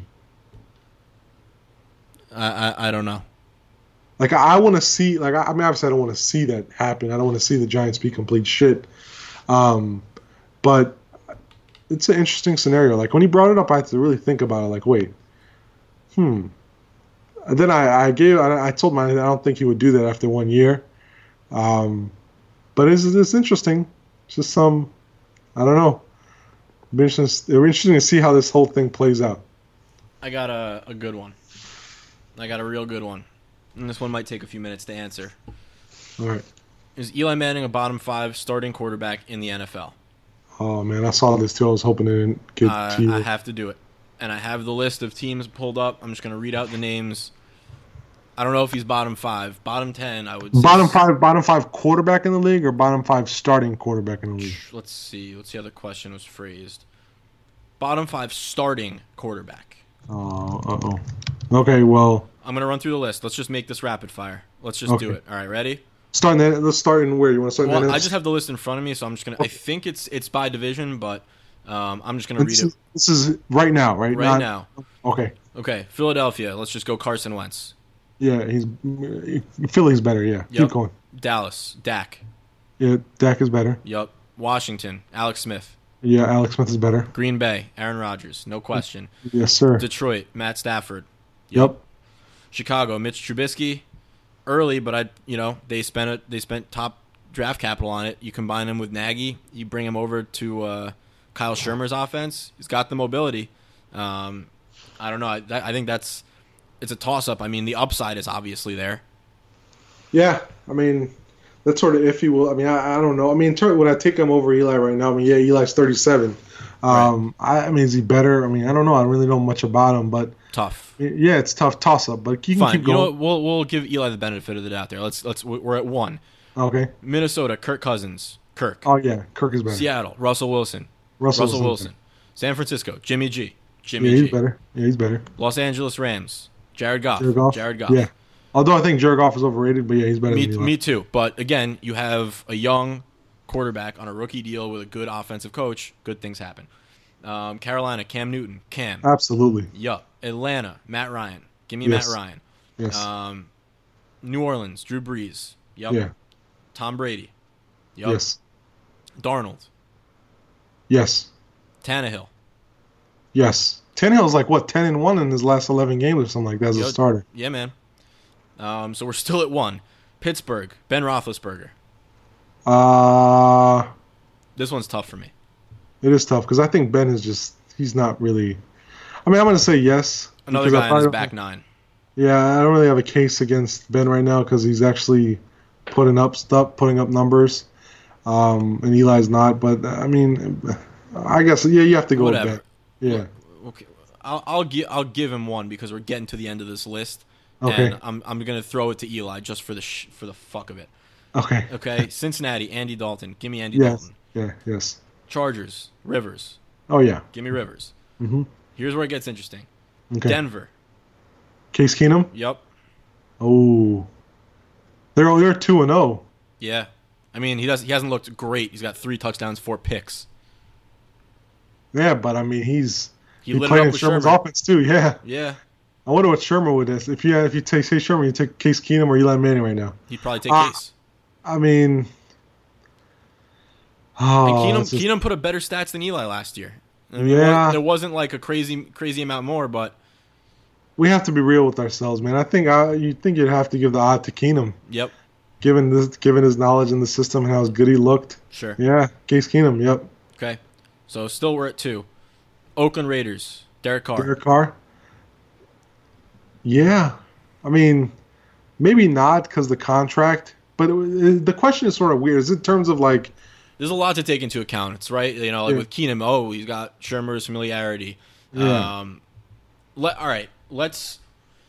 I don't know. Like, I want to see. Like, I mean, obviously, I don't want to see that happen. I don't want to see the Giants be complete shit. But it's an interesting scenario. Like, when he brought it up, I had to really think about it. Like, wait, And then I told him I don't think he would do that after 1 year. But it's interesting. It's just I don't know. It'll be interesting to see how this whole thing plays out. I got a good one. I got a real good one. And this one might take a few minutes to answer. All right. Is Eli Manning a bottom 5 starting quarterback in the NFL? Oh, man, I saw this too. I was hoping it didn't get to you. I have to do it. And I have the list of teams pulled up. I'm just going to read out the names. I don't know if he's bottom 5. Bottom 10, I would say. Bottom five quarterback in the league or bottom 5 starting quarterback in the league? Let's see how the question was phrased. Bottom 5 starting quarterback. Oh, uh-oh. Okay, well. I'm going to run through the list. Let's just make this rapid fire. Let's just do it. All right, ready? Let's start in where? You want to start in I just have the list in front of me, so I'm just going to. I think it's by division, but I'm just going to read it. This is right now, right? Right now. Okay. Okay, Philadelphia. Let's just go Carson Wentz. Yeah, Philly's better, yeah. Yep. Keep going. Dallas, Dak. Yeah, Dak is better. Yep. Washington, Alex Smith. Yeah, Alex Smith is better. Green Bay, Aaron Rodgers, no question. Yes, sir. Detroit, Matt Stafford. Yep. Chicago, Mitch Trubisky. Early, but they spent top draft capital on it. You combine him with Nagy, you bring him over to Kyle Shermer's offense. He's got the mobility. I don't know. I think it's a toss-up. I mean, the upside is obviously there. Yeah, I mean, that's sort of iffy. Well, I mean, I don't know. I mean, when I take him over Eli right now, I mean, yeah, Eli's 37. Right. I mean, is he better? I mean, I don't know. I don't really know much about him, but tough. Yeah, it's tough toss-up, but you can keep going. You know what? We'll give Eli the benefit of the doubt there. We're at 1. Okay. Minnesota, Kirk Cousins. Kirk. Oh yeah, Kirk is better. Seattle, Russell Wilson. Russell Wilson. San Francisco, Jimmy G. He's better. Yeah, he's better. Los Angeles Rams, Jared Goff. Jared Goff. Yeah. Although I think Jared Goff is overrated, but yeah, he's better than Eli. Me too. But again, you have a young quarterback on a rookie deal with a good offensive coach. Good things happen. Carolina, Cam Newton. Cam. Absolutely. Yup. Atlanta, Matt Ryan. Give me Yes. Matt Ryan. Yes. New Orleans, Drew Brees. Yup. Yeah. Tom Brady. Yup. Yes. Darnold. Yes. Tannehill. Yes. Tannehill's like, 10-1 in his last 11 games or something like that as a starter. Yeah, man. So we're still at 1. Pittsburgh, Ben Roethlisberger. This one's tough for me. It is tough because I think Ben is he's not really. I mean, I'm going to say yes. Another guy on his back 9. Yeah, I don't really have a case against Ben right now because he's actually putting up numbers, and Eli's not. But I mean, I guess you have to go with Ben. Yeah. Okay. I'll give him 1 because we're getting to the end of this list. Okay. And I'm gonna throw it to Eli just for the fuck of it. Okay. Okay. Cincinnati, Andy Dalton. Give me Andy Dalton. Yeah. Yes. Chargers, Rivers. Oh yeah. Give me Rivers. Mm-hmm. Here's where it gets interesting. Okay. Denver. Case Keenum. Yep. Oh. They're 2-0. Yeah. I mean, he hasn't looked great. He's got 3 touchdowns, 4 picks. Yeah, but I mean, he lit it playing up with Sherman's Sherman. offense too. Yeah. Yeah. I wonder what Sherman would do. If you take Sherman, you take Case Keenum or Eli Manning right now. He'd probably take Case. I mean, and Keenum put up better stats than Eli last year. I mean, yeah. There wasn't like a crazy amount more, but we have to be real with ourselves, man. I think you'd have to give the odd to Keenum. Yep. Given his knowledge in the system and how good he looked. Sure. Yeah, Case Keenum. Yep. Okay. So still we're at 2. Oakland Raiders, Derek Carr. Derek Carr. Yeah, I mean, maybe not because the contract, but the question is sort of weird. Is it in terms of like? There's a lot to take into account. It's right, with Keenum. He's got Shermer's familiarity. Yeah. All right, let's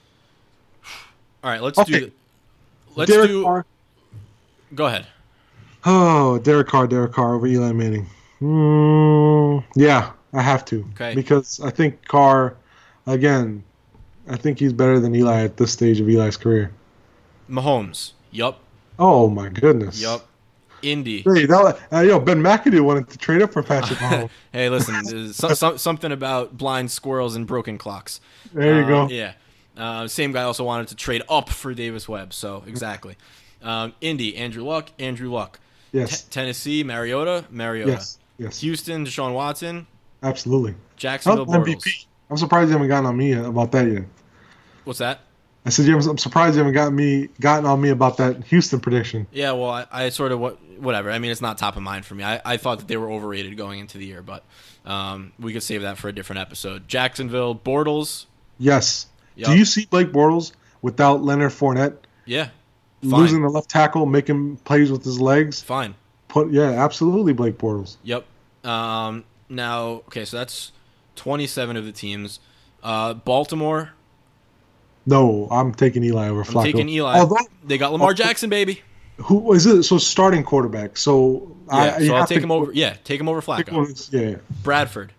Okay. Let's Derek do. Carr. Go ahead. Oh, Derek Carr over Eli Manning. Yeah, I have to. Okay. Because I think Carr, again, I think he's better than Eli at this stage of Eli's career. Mahomes. Yup. Oh my goodness. Yup. Indy. Hey, Ben McAdoo wanted to trade up for Patrick Mahomes. Hey, listen, there's something about blind squirrels and broken clocks. There you go. Yeah. Same guy also wanted to trade up for Davis Webb. So exactly. Indy. Andrew Luck. Yes. Tennessee. Mariota. Yes. Houston. Deshaun Watson. Absolutely. Jacksonville. Bortles. MVP. I'm surprised you haven't gotten on me about that yet. What's that? I said, I'm surprised you haven't gotten on me about that Houston prediction. Yeah, well, I sort of whatever. I mean, it's not top of mind for me. I thought that they were overrated going into the year, but we could save that for a different episode. Jacksonville, Bortles. Yes. Yep. Do you see Blake Bortles without Leonard Fournette Yeah. Fine. losing the left tackle, making plays with his legs? Fine. Absolutely Blake Bortles. Yep. Now, okay, so that's 27 of the teams. Baltimore. No, I'm taking Eli over Flacco. I'm taking Eli. They got Lamar Jackson, baby. Who is it? So starting quarterback. So Yeah, I'll take him over. Yeah, take him over Flacco. Yeah. Bradford.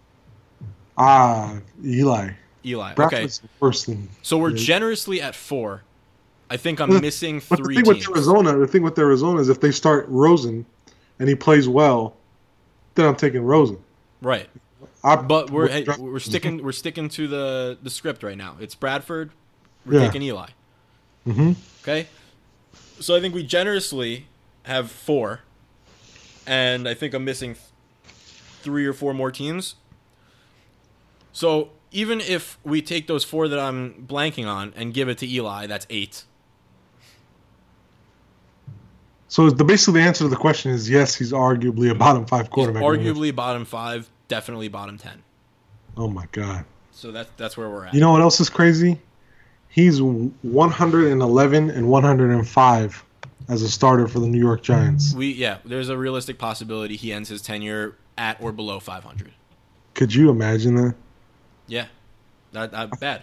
Eli. Okay. Bradford's the first thing. So we're generously at 4. I think I'm missing 3 the teams. The thing with Arizona is if they start Rosen and he plays well, then I'm taking Rosen. Right. But we're sticking to the script right now. It's Bradford. We're taking Eli. Mm-hmm. Okay. So I think we generously have 4, and I think I'm missing 3 or 4 more teams. So even if we take those 4 that I'm blanking on and give it to Eli, that's 8. So basically the answer to the question is yes, he's arguably a bottom 5 quarterback. He's arguably bottom 5, definitely bottom 10. Oh my God. So that's where we're at. You know what else is crazy? He's 111 and 105 as a starter for the New York Giants. There's a realistic possibility he ends his tenure at or below 500. Could you imagine that? Yeah, that bad.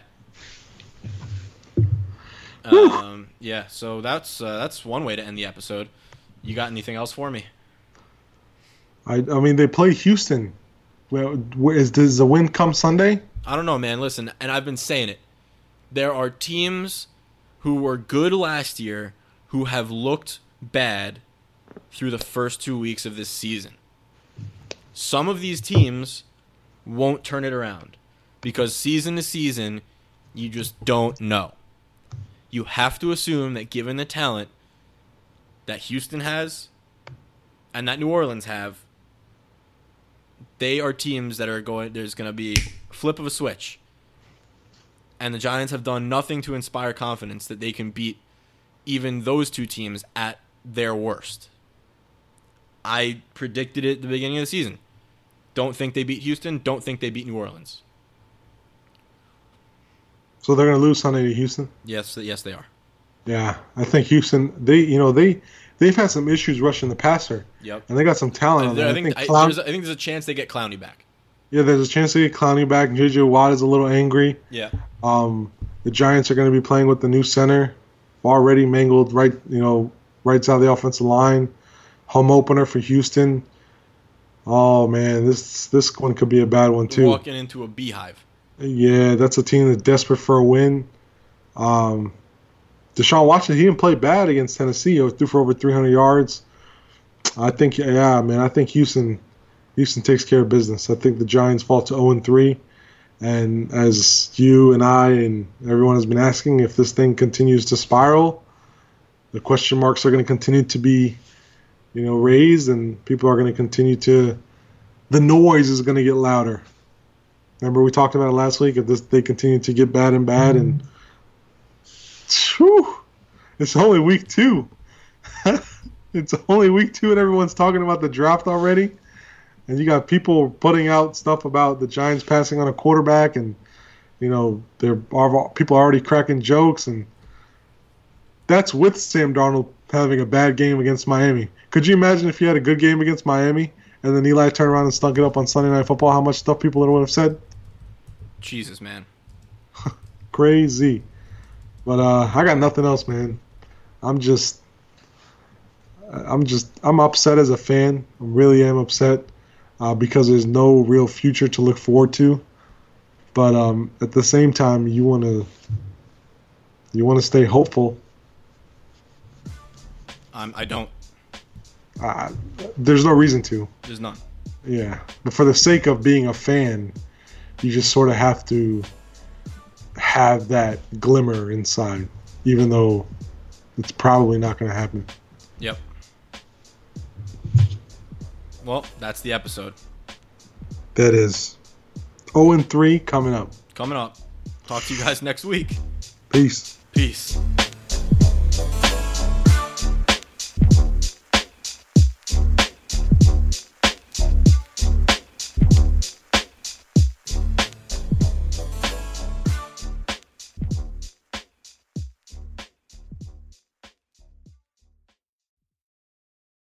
Yeah, so that's one way to end the episode. You got anything else for me? I mean, they play Houston. Well, does the win come Sunday? I don't know, man. Listen, and I've been saying it. There are teams who were good last year who have looked bad through the first 2 weeks of this season. Some of these teams won't turn it around because season to season, you just don't know. You have to assume that given the talent that Houston has and that New Orleans have, they are teams that there's going to be a flip of a switch. And the Giants have done nothing to inspire confidence that they can beat even those 2 teams at their worst. I predicted it at the beginning of the season. Don't think they beat Houston. Don't think they beat New Orleans. So they're going to lose Sunday to Houston? Yes, they are. Yeah, I think Houston. They've had some issues rushing the passer. Yep. And they got some talent. I think there's a chance they get Clowney back. Yeah, there's a chance they get Clowney back. JJ Watt is a little angry. Yeah. The Giants are going to be playing with the new center, already mangled right side of the offensive line. Home opener for Houston. Oh man, this one could be a bad one too. Walking into a beehive. Yeah, that's a team that's desperate for a win. Deshaun Watson, he didn't play bad against Tennessee. He was threw for over 300 yards. I think Houston takes care of business. I think the Giants fall to 0-3. And as you and I and everyone has been asking, if this thing continues to spiral, the question marks are going to continue to be, raised, and people are going to continue to. The noise is going to get louder. Remember we talked about it last week. If they continue to get bad, and whew, it's only week 2. It's only week 2, and everyone's talking about the draft already. And you got people putting out stuff about the Giants passing on a quarterback, and people are already cracking jokes, and that's with Sam Darnold having a bad game against Miami. Could you imagine if he had a good game against Miami, and then Eli turned around and stunk it up on Sunday Night Football? How much stuff people would have said? Jesus, man. Crazy. But I got nothing else, man. I'm upset as a fan. I really am upset. because there's no real future to look forward to. But at the same time, you want to stay hopeful. I don't. There's no reason to. There's none. Yeah, but for the sake of being a fan, you just sort of have to have that glimmer inside, even though it's probably not going to happen. Yep. Well, that's the episode. That is 0-3 coming up. Coming up. Talk to you guys next week. Peace. Peace.